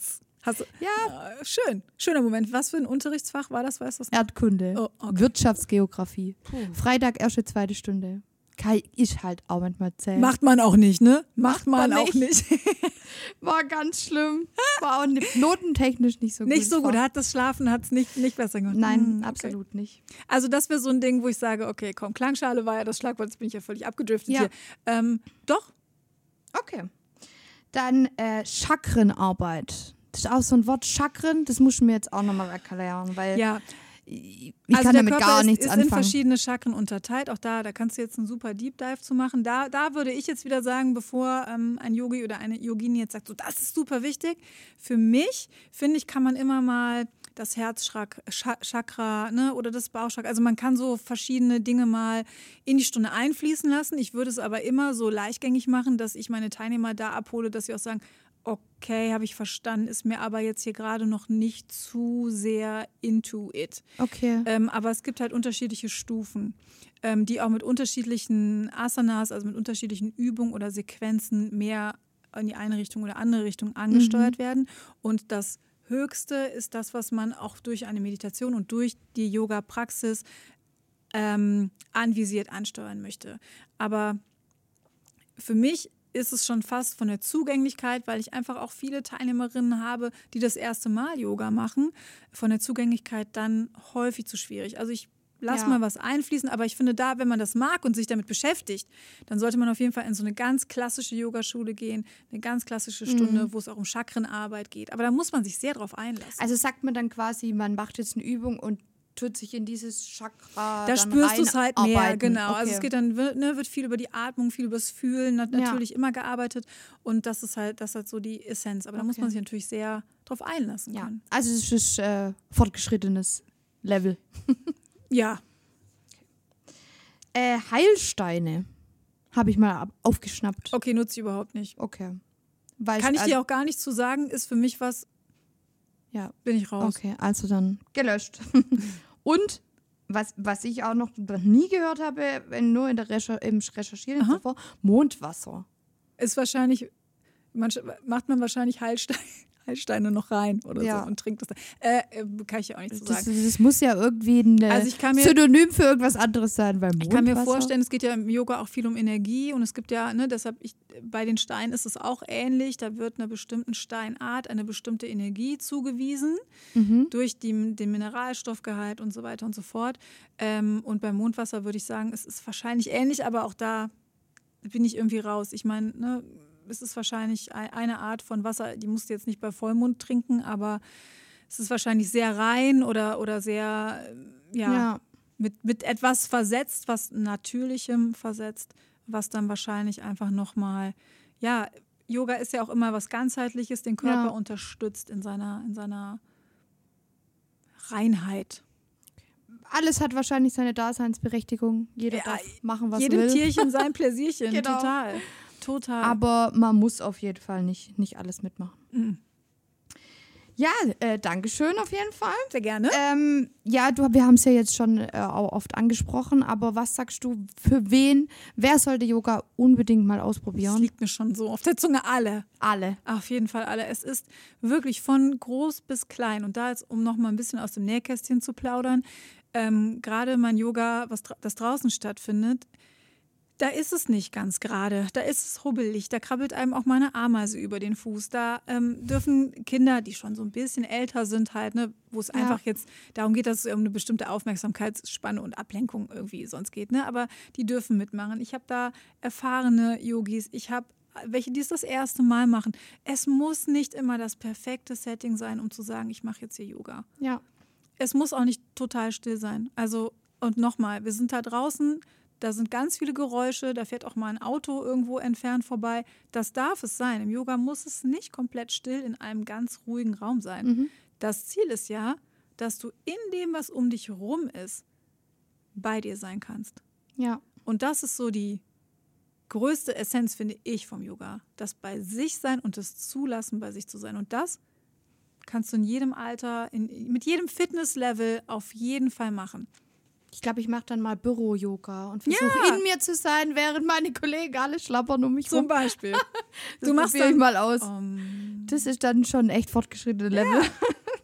Hast du, Ja. Äh, schön, schöner Moment. Was für ein Unterrichtsfach war das, weißt du das noch? Erdkunde, Oh, okay. Wirtschaftsgeografie. Puh. Freitag, erste, zweite Stunde. Kai ist halt auch manchmal zäh. Macht man auch nicht, ne? Macht, Macht man, man auch nicht. War ganz schlimm. War auch nicht- notentechnisch nicht so gut. Nicht so gut. War- Hat das Schlafen hat's nicht, nicht besser gemacht? Nein, Hm, okay. absolut nicht. Also das wäre so ein Ding, wo ich sage, okay, komm, Klangschale war ja das Schlagwort, jetzt bin ich ja völlig abgedriftet Ja. hier. Ähm, doch, Okay. Dann äh, Chakrenarbeit. Das ist auch so ein Wort, Chakren, das musst du mir jetzt auch nochmal erklären, weil ja. ich Also kann der damit Körper gar ist, nichts ist in anfangen. verschiedene Chakren unterteilt. Auch da, da kannst du jetzt einen super Deep Dive zu machen. Da, da würde ich jetzt wieder sagen, bevor ähm, ein Yogi oder eine Yogini jetzt sagt, so, das ist super wichtig. Für mich, finde ich, kann man immer mal das Herzchakra, ne, oder das Bauchchakra. Also man kann so verschiedene Dinge mal in die Stunde einfließen lassen. Ich würde es aber immer so leichtgängig machen, dass ich meine Teilnehmer da abhole, dass sie auch sagen, okay, habe ich verstanden, ist mir aber jetzt hier gerade noch nicht zu sehr into it. Okay. Ähm, aber es gibt halt unterschiedliche Stufen, ähm, die auch mit unterschiedlichen Asanas, also mit unterschiedlichen Übungen oder Sequenzen mehr in die eine Richtung oder andere Richtung angesteuert Mhm. werden. Und das Höchste ist das, was man auch durch eine Meditation und durch die Yoga-Praxis ähm, anvisiert ansteuern möchte. Aber für mich ist es schon fast von der Zugänglichkeit, weil ich einfach auch viele Teilnehmerinnen habe, die das erste Mal Yoga machen, von der Zugänglichkeit dann häufig zu schwierig. Also ich lasse Ja. mal was einfließen, aber ich finde da, wenn man das mag und sich damit beschäftigt, dann sollte man auf jeden Fall in so eine ganz klassische Yogaschule gehen, eine ganz klassische Stunde, wo es auch um Chakrenarbeit geht. Aber da muss man sich sehr drauf einlassen. Also sagt man dann quasi, man macht jetzt eine Übung und tut sich in dieses Chakra Da dann spürst du es halt mehr, reinarbeiten. genau. Okay. Also es geht dann, wird, ne, wird viel über die Atmung, viel über das Fühlen, nat- Ja. natürlich immer gearbeitet. Und das ist halt, das ist halt so die Essenz. Aber da muss Okay. man sich natürlich sehr drauf einlassen Ja, können. also es ist äh, fortgeschrittenes Level. Ja, Äh, Heilsteine habe ich mal ab- aufgeschnappt. okay, nutze ich überhaupt nicht. Okay. Weil Kann ich also, dir auch gar nichts zu sagen, ist für mich was, Ja, bin ich raus. okay, also dann gelöscht. Und was, was ich auch noch nie gehört habe, wenn nur in der Recher im Recherchieren Aha. davor, Mondwasser. Ist wahrscheinlich, man, macht man wahrscheinlich Heilstein, Heilsteine noch rein oder Ja. so und trinkt das dann. Äh, äh, kann ich ja auch nicht zu Das, sagen. das muss ja irgendwie ein äh, Also ich kann mir- Synonym für irgendwas anderes sein, weil Ich kann mir Mondwasser- vorstellen, es geht ja im Yoga auch viel um Energie und es gibt ja, ne, deshalb ich, bei den Steinen ist es auch ähnlich. Da wird einer bestimmten Steinart eine bestimmte Energie zugewiesen Mhm. durch die, den Mineralstoffgehalt und so weiter und so fort. Ähm, und beim Mondwasser würde ich sagen, es ist wahrscheinlich ähnlich, aber auch da bin ich irgendwie raus. Ich meine, ne, es ist wahrscheinlich ein- eine Art von Wasser, die musst du jetzt nicht bei Vollmond trinken, aber es ist wahrscheinlich sehr rein oder, oder sehr, äh, ja, Ja. Mit, mit etwas versetzt, was Natürlichem versetzt, was dann wahrscheinlich einfach nochmal, ja, Yoga ist ja auch immer was Ganzheitliches, den Körper Ja. unterstützt in seiner, in seiner Reinheit. Alles hat wahrscheinlich seine Daseinsberechtigung. Jeder Ja, darf machen, was Jedem er will. Tierchen sein Pläsierchen, Genau. total. Total. Aber man muss auf jeden Fall nicht, nicht alles mitmachen. Mhm. Ja, äh, Dankeschön auf jeden Fall. Sehr gerne. Ähm, ja, du, wir haben es ja jetzt schon äh, auch oft angesprochen, aber was sagst du, für wen, wer sollte Yoga unbedingt mal Das ausprobieren? liegt mir schon so auf der Zunge, alle. Alle. Auf jeden Fall alle. Es ist wirklich von groß bis klein. Und da jetzt, um noch mal ein bisschen aus dem Nähkästchen zu plaudern, ähm, gerade mein Yoga, was dra- das draußen stattfindet, da ist es nicht ganz gerade. Da ist es hubbelig. Da krabbelt einem auch mal eine Ameise über den Fuß. Da ähm, dürfen Kinder, die schon so ein bisschen älter sind, halt, ne, wo es Ja. einfach jetzt darum geht, dass es um eine bestimmte Aufmerksamkeitsspanne und Ablenkung irgendwie sonst geht. Ne? Aber die dürfen mitmachen. Ich habe da erfahrene Yogis. Ich habe welche, die es das erste Mal machen. Es muss nicht immer das perfekte Setting sein, um zu sagen, ich mache jetzt hier Yoga. Ja. Es muss auch nicht total still sein. Also, und nochmal, wir sind da draußen, da sind ganz viele Geräusche, da fährt auch mal ein Auto irgendwo entfernt vorbei. Das darf es sein. Im Yoga muss es nicht komplett still in einem ganz ruhigen Raum sein. Mhm. Das Ziel ist ja, dass du in dem, was um dich rum ist, bei dir sein kannst. Ja. Und das ist so die größte Essenz, finde ich, vom Yoga. Das bei sich sein und das Zulassen, bei sich zu sein. Und das kannst du in jedem Alter, in, mit jedem Fitnesslevel auf jeden Fall machen. Ich glaube, ich mache dann mal Büro-Yoga und versuche Ja. in mir zu sein, während meine Kollegen alle schlappern um mich Zum rum. Beispiel. Das Du machst probier ich dann mal aus. um, Das ist dann schon echt fortgeschrittene Level. Ja,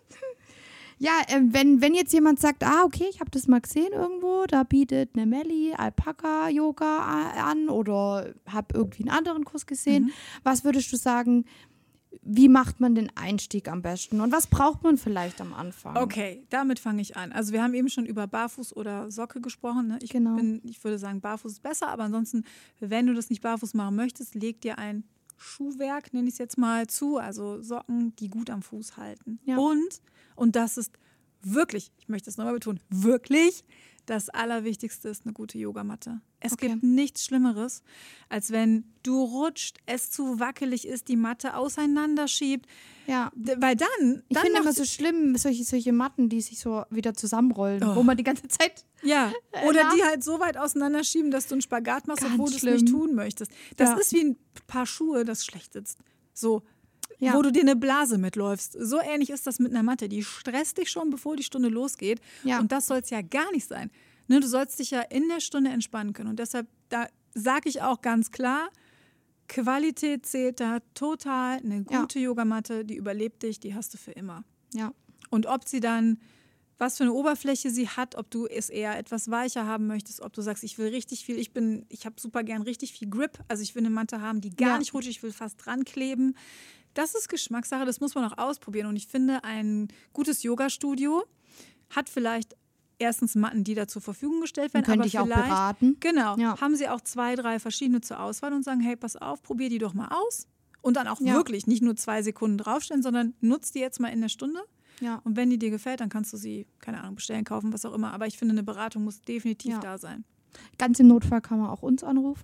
ja äh, wenn, wenn jetzt jemand sagt, ah, okay, ich habe das mal gesehen irgendwo, da bietet eine Melli Alpaka-Yoga an oder habe irgendwie einen anderen Kurs gesehen, mhm. was würdest du sagen, wie macht man den Einstieg am besten und was braucht man vielleicht am Anfang? Okay, damit fange ich an. Also wir haben eben schon über Barfuß oder Socke gesprochen. Ne? Ich, genau. bin, ich würde sagen, Barfuß ist besser, aber ansonsten, wenn du das nicht barfuß machen möchtest, leg dir ein Schuhwerk, nenne ich es jetzt mal, zu, also Socken, die gut am Fuß halten. Ja. Und, und das ist wirklich, ich möchte es nochmal betonen, wirklich das Allerwichtigste ist eine gute Yogamatte. Es okay. gibt nichts Schlimmeres, als wenn du rutscht, es zu wackelig ist, die Matte auseinanderschiebt. Ja. Weil dann... Ich dann finde immer so schlimm, solche, solche Matten, die sich so wieder zusammenrollen, oh. wo man die ganze Zeit... Ja, oder die halt so weit auseinanderschieben, dass du einen Spagat machst, Ganz obwohl du es schlimm. nicht tun möchtest. Das ja. ist wie ein Paar Schuhe, das schlecht sitzt. So, ja. wo du dir eine Blase mitläufst. So ähnlich ist das mit einer Matte. Die stresst dich schon, bevor die Stunde losgeht. Ja. Und das soll es ja gar nicht sein. Ne, du sollst dich ja in der Stunde entspannen können. Und deshalb, da sage ich auch ganz klar, Qualität zählt da total. Eine gute ja. Yogamatte, die überlebt dich, die hast du für immer. Ja. Und ob sie dann, was für eine Oberfläche sie hat, ob du es eher etwas weicher haben möchtest, ob du sagst, ich will richtig viel, ich bin, ich habe super gern richtig viel Grip, also ich will eine Matte haben, die gar ja. nicht rutscht, ich will fast dran kleben. Das ist Geschmackssache, das muss man auch ausprobieren. Und ich finde, ein gutes Yoga-Studio hat vielleicht erstens Matten, die da zur Verfügung gestellt werden. Könnte aber ich auch vielleicht, beraten. Genau, ja. haben sie auch zwei, drei verschiedene zur Auswahl und sagen, hey, pass auf, probier die doch mal aus. Und dann auch ja. wirklich nicht nur zwei Sekunden draufstellen, sondern nutz die jetzt mal in der Stunde. Ja. Und wenn die dir gefällt, dann kannst du sie, keine Ahnung, bestellen, kaufen, was auch immer. Aber ich finde, eine Beratung muss definitiv ja. da sein. Ganz im Notfall kann man auch uns anrufen.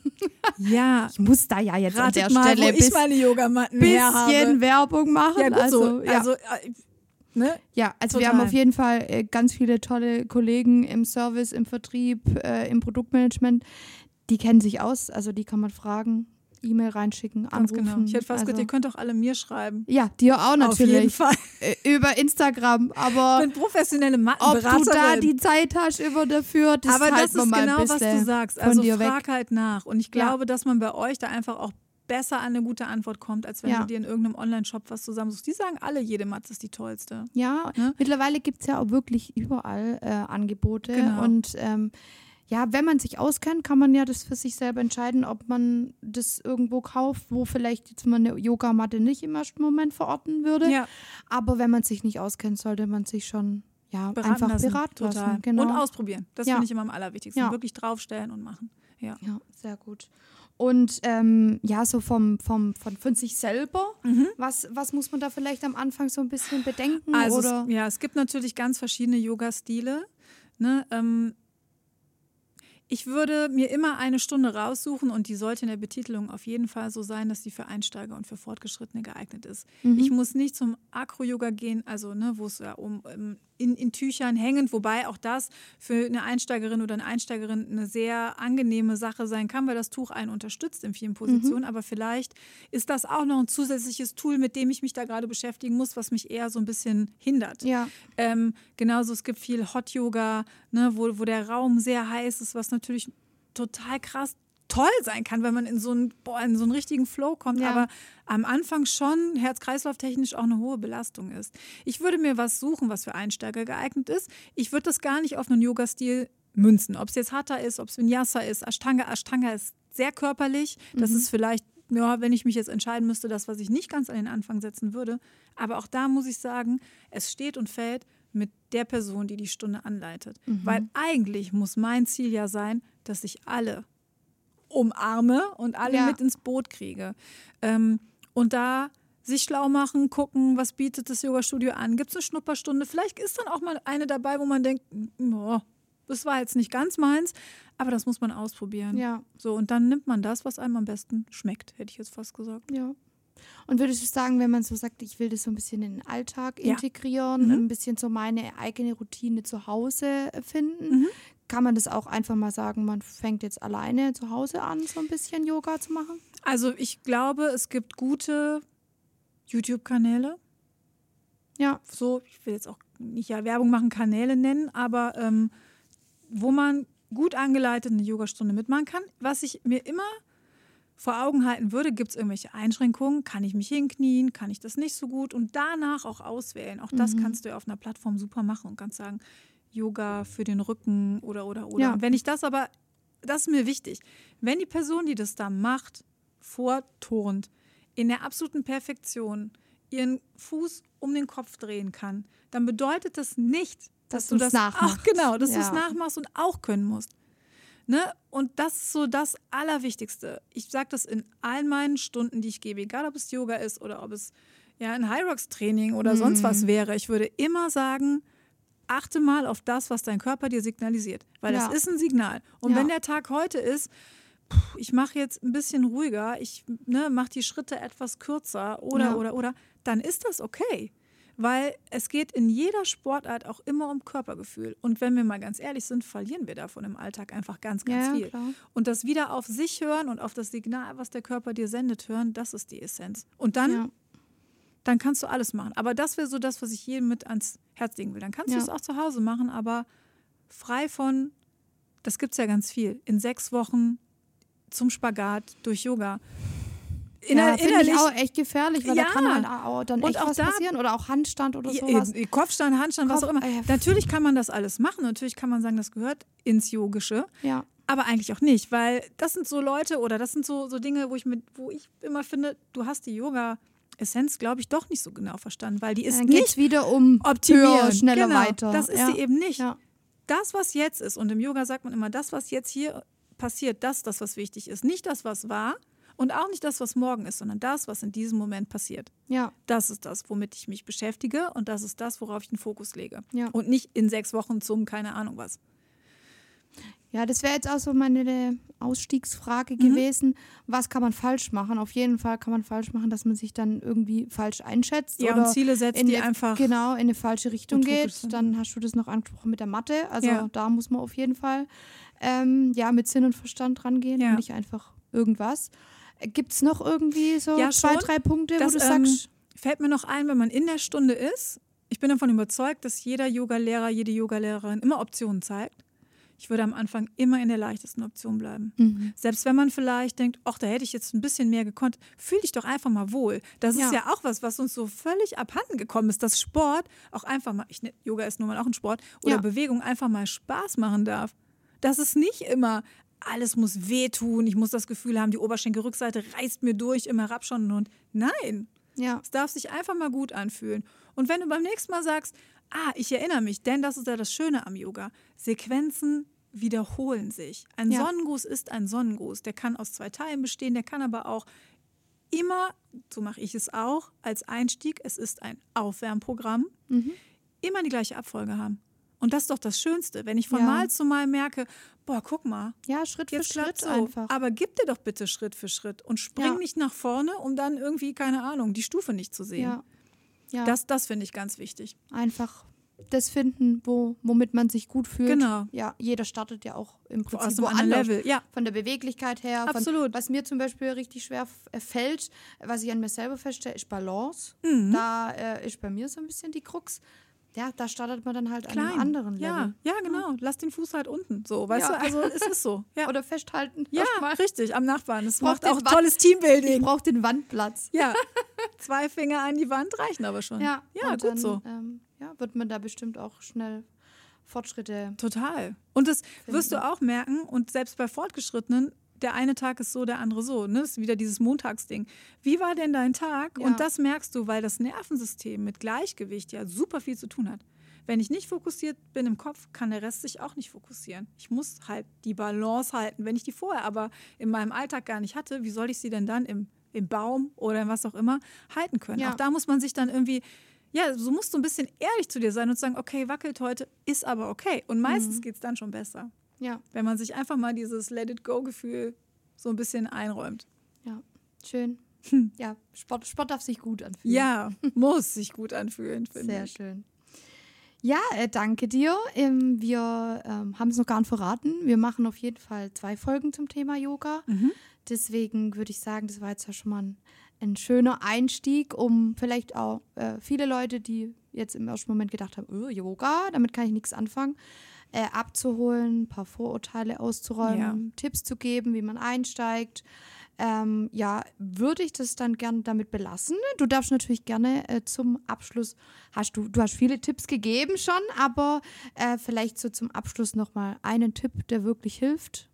Ja. Ich muss da ja jetzt Ratet an der mal, Stelle wo ich meine Yogamatten her habe. bisschen Werbung machen. Ja, gut also, so. ja. Also, ne? Ja, also Total. wir haben auf jeden Fall äh, ganz viele tolle Kollegen im Service, im Vertrieb, äh, im Produktmanagement. Die kennen sich aus, also die kann man fragen, E-Mail reinschicken, Ganz anrufen. genau. Ich hätte fast also, gesagt, ihr könnt auch alle mir schreiben. Ja, dir auch natürlich. Auf jeden Fall. Äh, über Instagram, aber ich bin professionelle ob Mattenberaterin. du da die Zeit hast über dafür, das aber halt das ist mal genau, ein was bisschen du sagst. von Also dir frag weg. halt nach. Und ich glaube, Ja. dass man bei euch da einfach auch besser an eine gute Antwort kommt, als wenn Ja. du dir in irgendeinem Online-Shop was zusammensuchst. Die sagen alle, jede Matze ist die tollste. Ja, Ne? mittlerweile gibt es ja auch wirklich überall äh, Angebote. Genau. Und ähm, ja, wenn man sich auskennt, kann man ja das für sich selber entscheiden, ob man das irgendwo kauft, wo vielleicht jetzt man eine Yogamatte nicht im ersten Moment verorten würde. Ja. Aber wenn man sich nicht auskennt, sollte man sich schon ja, Beraten einfach lassen. beraten Total. lassen. Genau. Und ausprobieren. Das Ja. finde ich immer am allerwichtigsten. Ja. Wirklich draufstellen und machen. Ja. Ja, sehr gut. Und ähm, ja, so vom, vom, von, von sich selber, Mhm. was, was muss man da vielleicht am Anfang so ein bisschen bedenken? Also oder? Es, ja, es gibt natürlich ganz verschiedene Yoga-Stile. Ne? Ähm, ich würde mir immer eine Stunde raussuchen und die sollte in der Betitelung auf jeden Fall so sein, dass die für Einsteiger und für Fortgeschrittene geeignet ist. Mhm. Ich muss nicht zum Acro-Yoga gehen, also ne, wo es ja um um in, in Tüchern hängend, wobei auch das für eine Einsteigerin oder eine Einsteigerin eine sehr angenehme Sache sein kann, weil das Tuch einen unterstützt in vielen Positionen. Mhm. Aber vielleicht ist das auch noch ein zusätzliches Tool, mit dem ich mich da gerade beschäftigen muss, was mich eher so ein bisschen hindert. Ja. Ähm, genauso, es gibt viel Hot-Yoga, ne, wo, wo der Raum sehr heiß ist, was natürlich total krass toll sein kann, wenn man in so einen, boah, in so einen richtigen Flow kommt, Ja. aber am Anfang schon herz-kreislauf-technisch auch eine hohe Belastung ist. Ich würde mir was suchen, was für Einsteiger geeignet ist. Ich würde das gar nicht auf einen Yoga-Stil münzen. Ob es jetzt Hatha ist, ob es Vinyasa ist, Ashtanga. Ashtanga ist sehr körperlich. Das Mhm. ist vielleicht, ja, wenn ich mich jetzt entscheiden müsste, das, was ich nicht ganz an den Anfang setzen würde. Aber auch da muss ich sagen, es steht und fällt mit der Person, die die Stunde anleitet. Mhm. Weil eigentlich muss mein Ziel ja sein, dass ich alle umarme und alle Ja. mit ins Boot kriege. Ähm, und da sich schlau machen, gucken, was bietet das Yoga-Studio an. Gibt es eine Schnupperstunde? Vielleicht ist dann auch mal eine dabei, wo man denkt, boah, das war jetzt nicht ganz meins, aber das muss man ausprobieren. Ja. So, und dann nimmt man das, was einem am besten schmeckt, hätte ich jetzt fast gesagt. Ja. Und würdest du sagen, wenn man so sagt, ich will das so ein bisschen in den Alltag Ja. integrieren, Mhm. ein bisschen so meine eigene Routine zu Hause finden, Mhm. kann man das auch einfach mal sagen, man fängt jetzt alleine zu Hause an, so ein bisschen Yoga zu machen? Also ich glaube, es gibt gute YouTube-Kanäle. Ja. So, ich will jetzt auch nicht ja Werbung machen, Kanäle nennen, aber ähm, wo man gut angeleitet eine Yogastunde mitmachen kann. Was ich mir immer vor Augen halten würde, gibt es irgendwelche Einschränkungen, kann ich mich hinknien, kann ich das nicht so gut und danach auch auswählen. Auch das mhm. kannst du ja auf einer Plattform super machen und kannst sagen, Yoga für den Rücken oder, oder, oder. Ja. Und wenn ich das aber, das ist mir wichtig, wenn die Person, die das da macht, vorturnt, in der absoluten Perfektion ihren Fuß um den Kopf drehen kann, dann bedeutet das nicht, dass, dass du das auch, genau, dass ja. du es nachmachst und auch können musst. Ne? Und das ist so das Allerwichtigste. Ich sage das in all meinen Stunden, die ich gebe, egal ob es Yoga ist oder ob es ja ein High-Rocks-Training oder mhm. sonst was wäre. Ich würde immer sagen, achte mal auf das, was dein Körper dir signalisiert. Weil ja. das ist ein Signal. Und ja. wenn der Tag heute ist, pff, ich mache jetzt ein bisschen ruhiger, ich ne, mache die Schritte etwas kürzer oder, ja. oder, oder, dann ist das okay. Weil es geht in jeder Sportart auch immer um Körpergefühl. Und wenn wir mal ganz ehrlich sind, verlieren wir davon im Alltag einfach ganz, ganz ja, viel. Klar. Und das wieder auf sich hören und auf das Signal, was der Körper dir sendet, hören, das ist die Essenz. Und dann, ja. dann kannst du alles machen. Aber das wäre so das, was ich jedem mit ans Herz legen will. Dann kannst ja. du es auch zu Hause machen, aber frei von, das gibt es ja ganz viel, in sechs Wochen zum Spagat durch Yoga. Ja, finde ich auch echt gefährlich, weil ja. da kann halt auch dann echt auch was da, passieren oder auch Handstand oder sowas. Kopfstand, Handstand, Kopf, was auch immer. Äh, natürlich kann man das alles machen, natürlich kann man sagen, das gehört ins Yogische, ja. aber eigentlich auch nicht, weil das sind so Leute oder das sind so, so Dinge, wo ich, mit, wo ich immer finde, du hast die Yoga-Essenz, glaube ich, doch nicht so genau verstanden, weil die ist dann nicht geht's wieder um optimieren, höher, schneller, genau, weiter. Das ist ja. sie eben nicht. Ja. Das, was jetzt ist, und im Yoga sagt man immer, das, was jetzt hier passiert, das ist das, was wichtig ist, nicht das, was war. Und auch nicht das, was morgen ist, sondern das, was in diesem Moment passiert. Ja. Das ist das, womit ich mich beschäftige und das ist das, worauf ich den Fokus lege. Ja. Und nicht in sechs Wochen zum keine Ahnung was. Ja, das wäre jetzt auch so meine Ausstiegsfrage mhm. gewesen. Was kann man falsch machen? Auf jeden Fall kann man falsch machen, dass man sich dann irgendwie falsch einschätzt. Ja, oder und Ziele setzt, die eine, einfach genau, in eine falsche Richtung geht. Sind. Dann hast du das noch angesprochen mit der Mathe. Also ja. da muss man auf jeden Fall ähm, ja, mit Sinn und Verstand rangehen ja. und nicht einfach irgendwas. Gibt es noch irgendwie so ja, zwei, schon. drei Punkte, das, wo du ähm, sagst? Fällt mir noch ein, wenn man in der Stunde ist. Ich bin davon überzeugt, dass jeder Yogalehrer, jede Yogalehrerin immer Optionen zeigt. Ich würde am Anfang immer in der leichtesten Option bleiben. Mhm. Selbst wenn man vielleicht denkt, ach, da hätte ich jetzt ein bisschen mehr gekonnt, fühl dich doch einfach mal wohl. Das ja. ist ja auch was, was uns so völlig abhanden gekommen ist, dass Sport auch einfach mal, ich, Yoga ist nun mal auch ein Sport, oder ja. Bewegung einfach mal Spaß machen darf. Das ist nicht immer... alles muss wehtun, ich muss das Gefühl haben, die Oberschenkelrückseite reißt mir durch im Herabschauen und nein, ja. es darf sich einfach mal gut anfühlen. Und wenn du beim nächsten Mal sagst, ah, ich erinnere mich, denn das ist ja das Schöne am Yoga, Sequenzen wiederholen sich. Ein ja. Sonnengruß ist ein Sonnengruß, der kann aus zwei Teilen bestehen, der kann aber auch immer, so mache ich es auch, als Einstieg, es ist ein Aufwärmprogramm, mhm. immer die gleiche Abfolge haben. Und das ist doch das Schönste, wenn ich von ja. Mal zu Mal merke, boah, guck mal. Ja, Schritt für Schritt so. einfach. Aber gib dir doch bitte Schritt für Schritt und spring ja. nicht nach vorne, um dann irgendwie, keine Ahnung, die Stufe nicht zu sehen. Ja. Ja. Das, das finde ich ganz wichtig. Einfach das finden, wo, womit man sich gut fühlt. Genau. Ja, jeder startet ja auch im Prinzip aus einem woanders. Level. Ja. Von der Beweglichkeit her. Absolut. Von, was mir zum Beispiel richtig schwer f- fällt, was ich an mir selber feststelle, ist Balance. Mhm. Da äh, ist bei mir so ein bisschen die Krux. Ja, da startet man dann halt Klein. an einem anderen Level. Ja, ja, genau. Lass den Fuß halt unten. So, weißt ja. du, also es ist so. Ja. Oder festhalten. Ja, richtig, am Nachbarn. Das macht auch Wand- tolles Teambuilding. Ich brauche den Wandplatz. Ja, zwei Finger an die Wand reichen aber schon. Ja, ja gut dann, so. Ähm, ja, wird man da bestimmt auch schnell Fortschritte. Total. Und das finden. wirst du auch merken. Und selbst bei Fortgeschrittenen, der eine Tag ist so, der andere so. Ne? Das ist wieder dieses Montagsding. Wie war denn dein Tag? Ja. Und das merkst du, weil das Nervensystem mit Gleichgewicht ja super viel zu tun hat. Wenn ich nicht fokussiert bin im Kopf, kann der Rest sich auch nicht fokussieren. Ich muss halt die Balance halten. Wenn ich die vorher aber in meinem Alltag gar nicht hatte, wie soll ich sie denn dann im, im Baum oder in was auch immer halten können? Ja. Auch da muss man sich dann irgendwie, ja, so musst du ein bisschen ehrlich zu dir sein und sagen, okay, wackelt heute, ist aber okay. Und meistens mhm. geht es dann schon besser. Ja. Wenn man sich einfach mal dieses Let-it-go-Gefühl so ein bisschen einräumt. Ja, schön. Hm. Ja, Sport, Sport darf sich gut anfühlen. Ja, muss sich gut anfühlen, finde Sehr ich. schön. Ja, äh, danke dir. Ähm, wir ähm, haben es noch gar nicht verraten. Wir machen auf jeden Fall zwei Folgen zum Thema Yoga. Mhm. Deswegen würde ich sagen, das war jetzt ja schon mal ein, ein schöner Einstieg, um vielleicht auch äh, viele Leute, die jetzt im ersten Moment gedacht haben, oh, Yoga, damit kann ich nichts anfangen, äh, abzuholen, ein paar Vorurteile auszuräumen, Ja. Tipps zu geben, wie man einsteigt. ähm, ja, würde ich das dann gerne damit belassen. Du darfst natürlich gerne äh, zum Abschluss, hast du, du hast viele Tipps gegeben schon, aber äh, vielleicht so zum Abschluss nochmal einen Tipp, der wirklich hilft.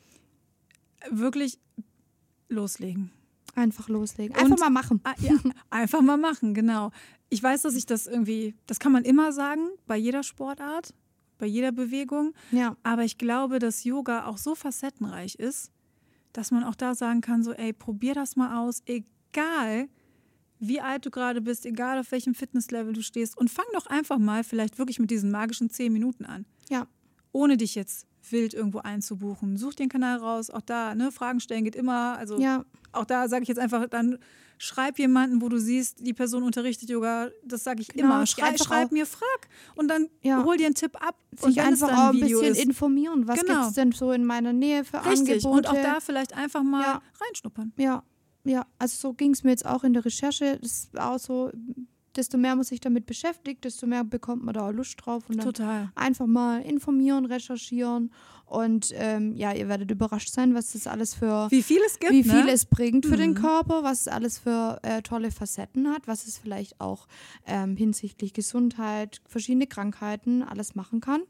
Wirklich loslegen. Einfach loslegen. Einfach Und, mal machen. Ah, ja, einfach mal machen, genau. Ich weiß, dass ich das irgendwie, das kann man immer sagen, bei jeder Sportart, bei jeder Bewegung. Ja. Aber ich glaube, dass Yoga auch so facettenreich ist, dass man auch da sagen kann, so, ey, probier das mal aus, egal wie alt du gerade bist, egal auf welchem Fitnesslevel du stehst und fang doch einfach mal vielleicht wirklich mit diesen magischen zehn Minuten an. Ja. Ohne dich jetzt wild irgendwo einzubuchen. Such den Kanal raus, auch da, ne, Fragen stellen geht immer, also Ja. auch da sage ich jetzt einfach, dann schreib jemanden, wo du siehst, die Person unterrichtet Yoga, das sage ich Genau, immer. schrei- Schrei, einfach schreib auch- mir, frag und dann Ja. hol dir einen Tipp ab. Sich Und wenn es einfach dann auch ein Video bisschen ist, informieren. Was Genau. gibt es denn so in meiner Nähe für richtig. Angebote? Und auch da vielleicht einfach mal Ja. reinschnuppern. Ja, ja, also so ging es mir jetzt auch in der Recherche. Das ist auch so, desto mehr man sich damit beschäftigt, desto mehr bekommt man da auch Lust drauf. Und dann Total. einfach mal informieren, recherchieren. Und ähm, ja, ihr werdet überrascht sein, was das alles für, Wie viel es gibt, wie viel ne? es bringt für den Mhm. Körper, was es alles für äh, tolle Facetten hat, was es vielleicht auch ähm, hinsichtlich Gesundheit, verschiedene Krankheiten alles machen kann.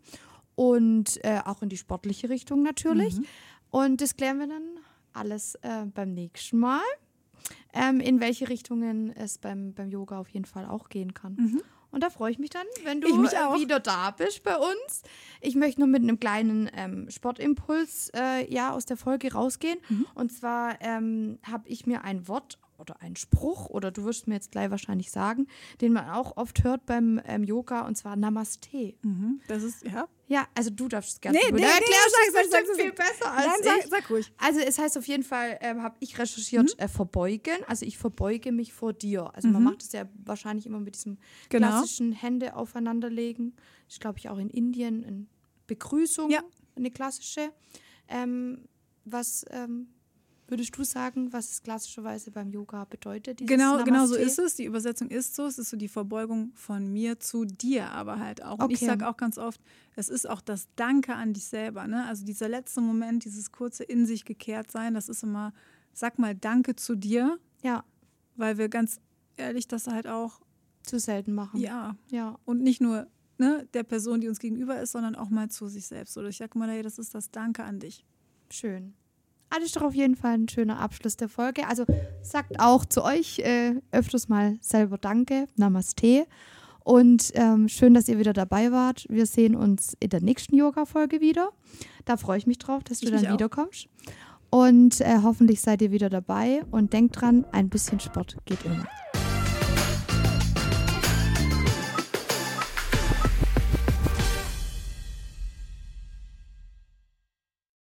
Und äh, auch in die sportliche Richtung natürlich. Mhm. Und das klären wir dann alles äh, beim nächsten Mal, ähm, in welche Richtungen es beim, beim Yoga auf jeden Fall auch gehen kann. Mhm. Und da freue ich mich dann, wenn du Ich mich äh, auch. wieder da bist bei uns. Ich möchte nur mit einem kleinen ähm, Sportimpuls äh, ja, aus der Folge rausgehen. Mhm. Und zwar ähm, habe ich mir ein Wort oder einen Spruch, oder du wirst mir jetzt gleich wahrscheinlich sagen, den man auch oft hört beim ähm, Yoga, und zwar Namaste. Mhm. Das ist, ja. Ja, also du darfst es gerne. Nee, du nee, erklärst nee, es sag, sag, bestimmt sag, viel sag. besser als Nein, ich. sag, sag ruhig. Also es heißt auf jeden Fall, ähm, habe ich recherchiert, Mhm. äh, verbeugen. Also ich verbeuge mich vor dir. Also man Mhm. macht es ja wahrscheinlich immer mit diesem Genau. klassischen Hände aufeinanderlegen. Ich glaube ich auch in Indien eine Begrüßung, Ja. eine klassische. Ähm, was ähm, würdest du sagen, was es klassischerweise beim Yoga bedeutet? dieses Genau, genau so Namaste? ist es. Die Übersetzung ist so. Es ist so die Verbeugung von mir zu dir, aber halt auch. Und ich Okay. sage auch ganz oft, es ist auch das Danke an dich selber. Ne? Also dieser letzte Moment, dieses kurze in sich gekehrt sein, das ist immer, sag mal Danke zu dir, Ja, weil wir ganz ehrlich das halt auch, zu selten machen. ja, Ja, und nicht nur ne, der Person, die uns gegenüber ist, sondern auch mal zu sich selbst. Oder ich sage mal, hey, das ist das Danke an dich. schön. Alles doch auf jeden Fall ein schöner Abschluss der Folge. Also sagt auch zu euch äh, öfters mal selber Danke, Namaste. Und ähm, schön, dass ihr wieder dabei wart. Wir sehen uns in der nächsten Yoga-Folge wieder. Da freue ich mich drauf, dass du Ich dann mich auch. wiederkommst. Und äh, hoffentlich seid ihr wieder dabei. Und denkt dran, ein bisschen Sport geht immer.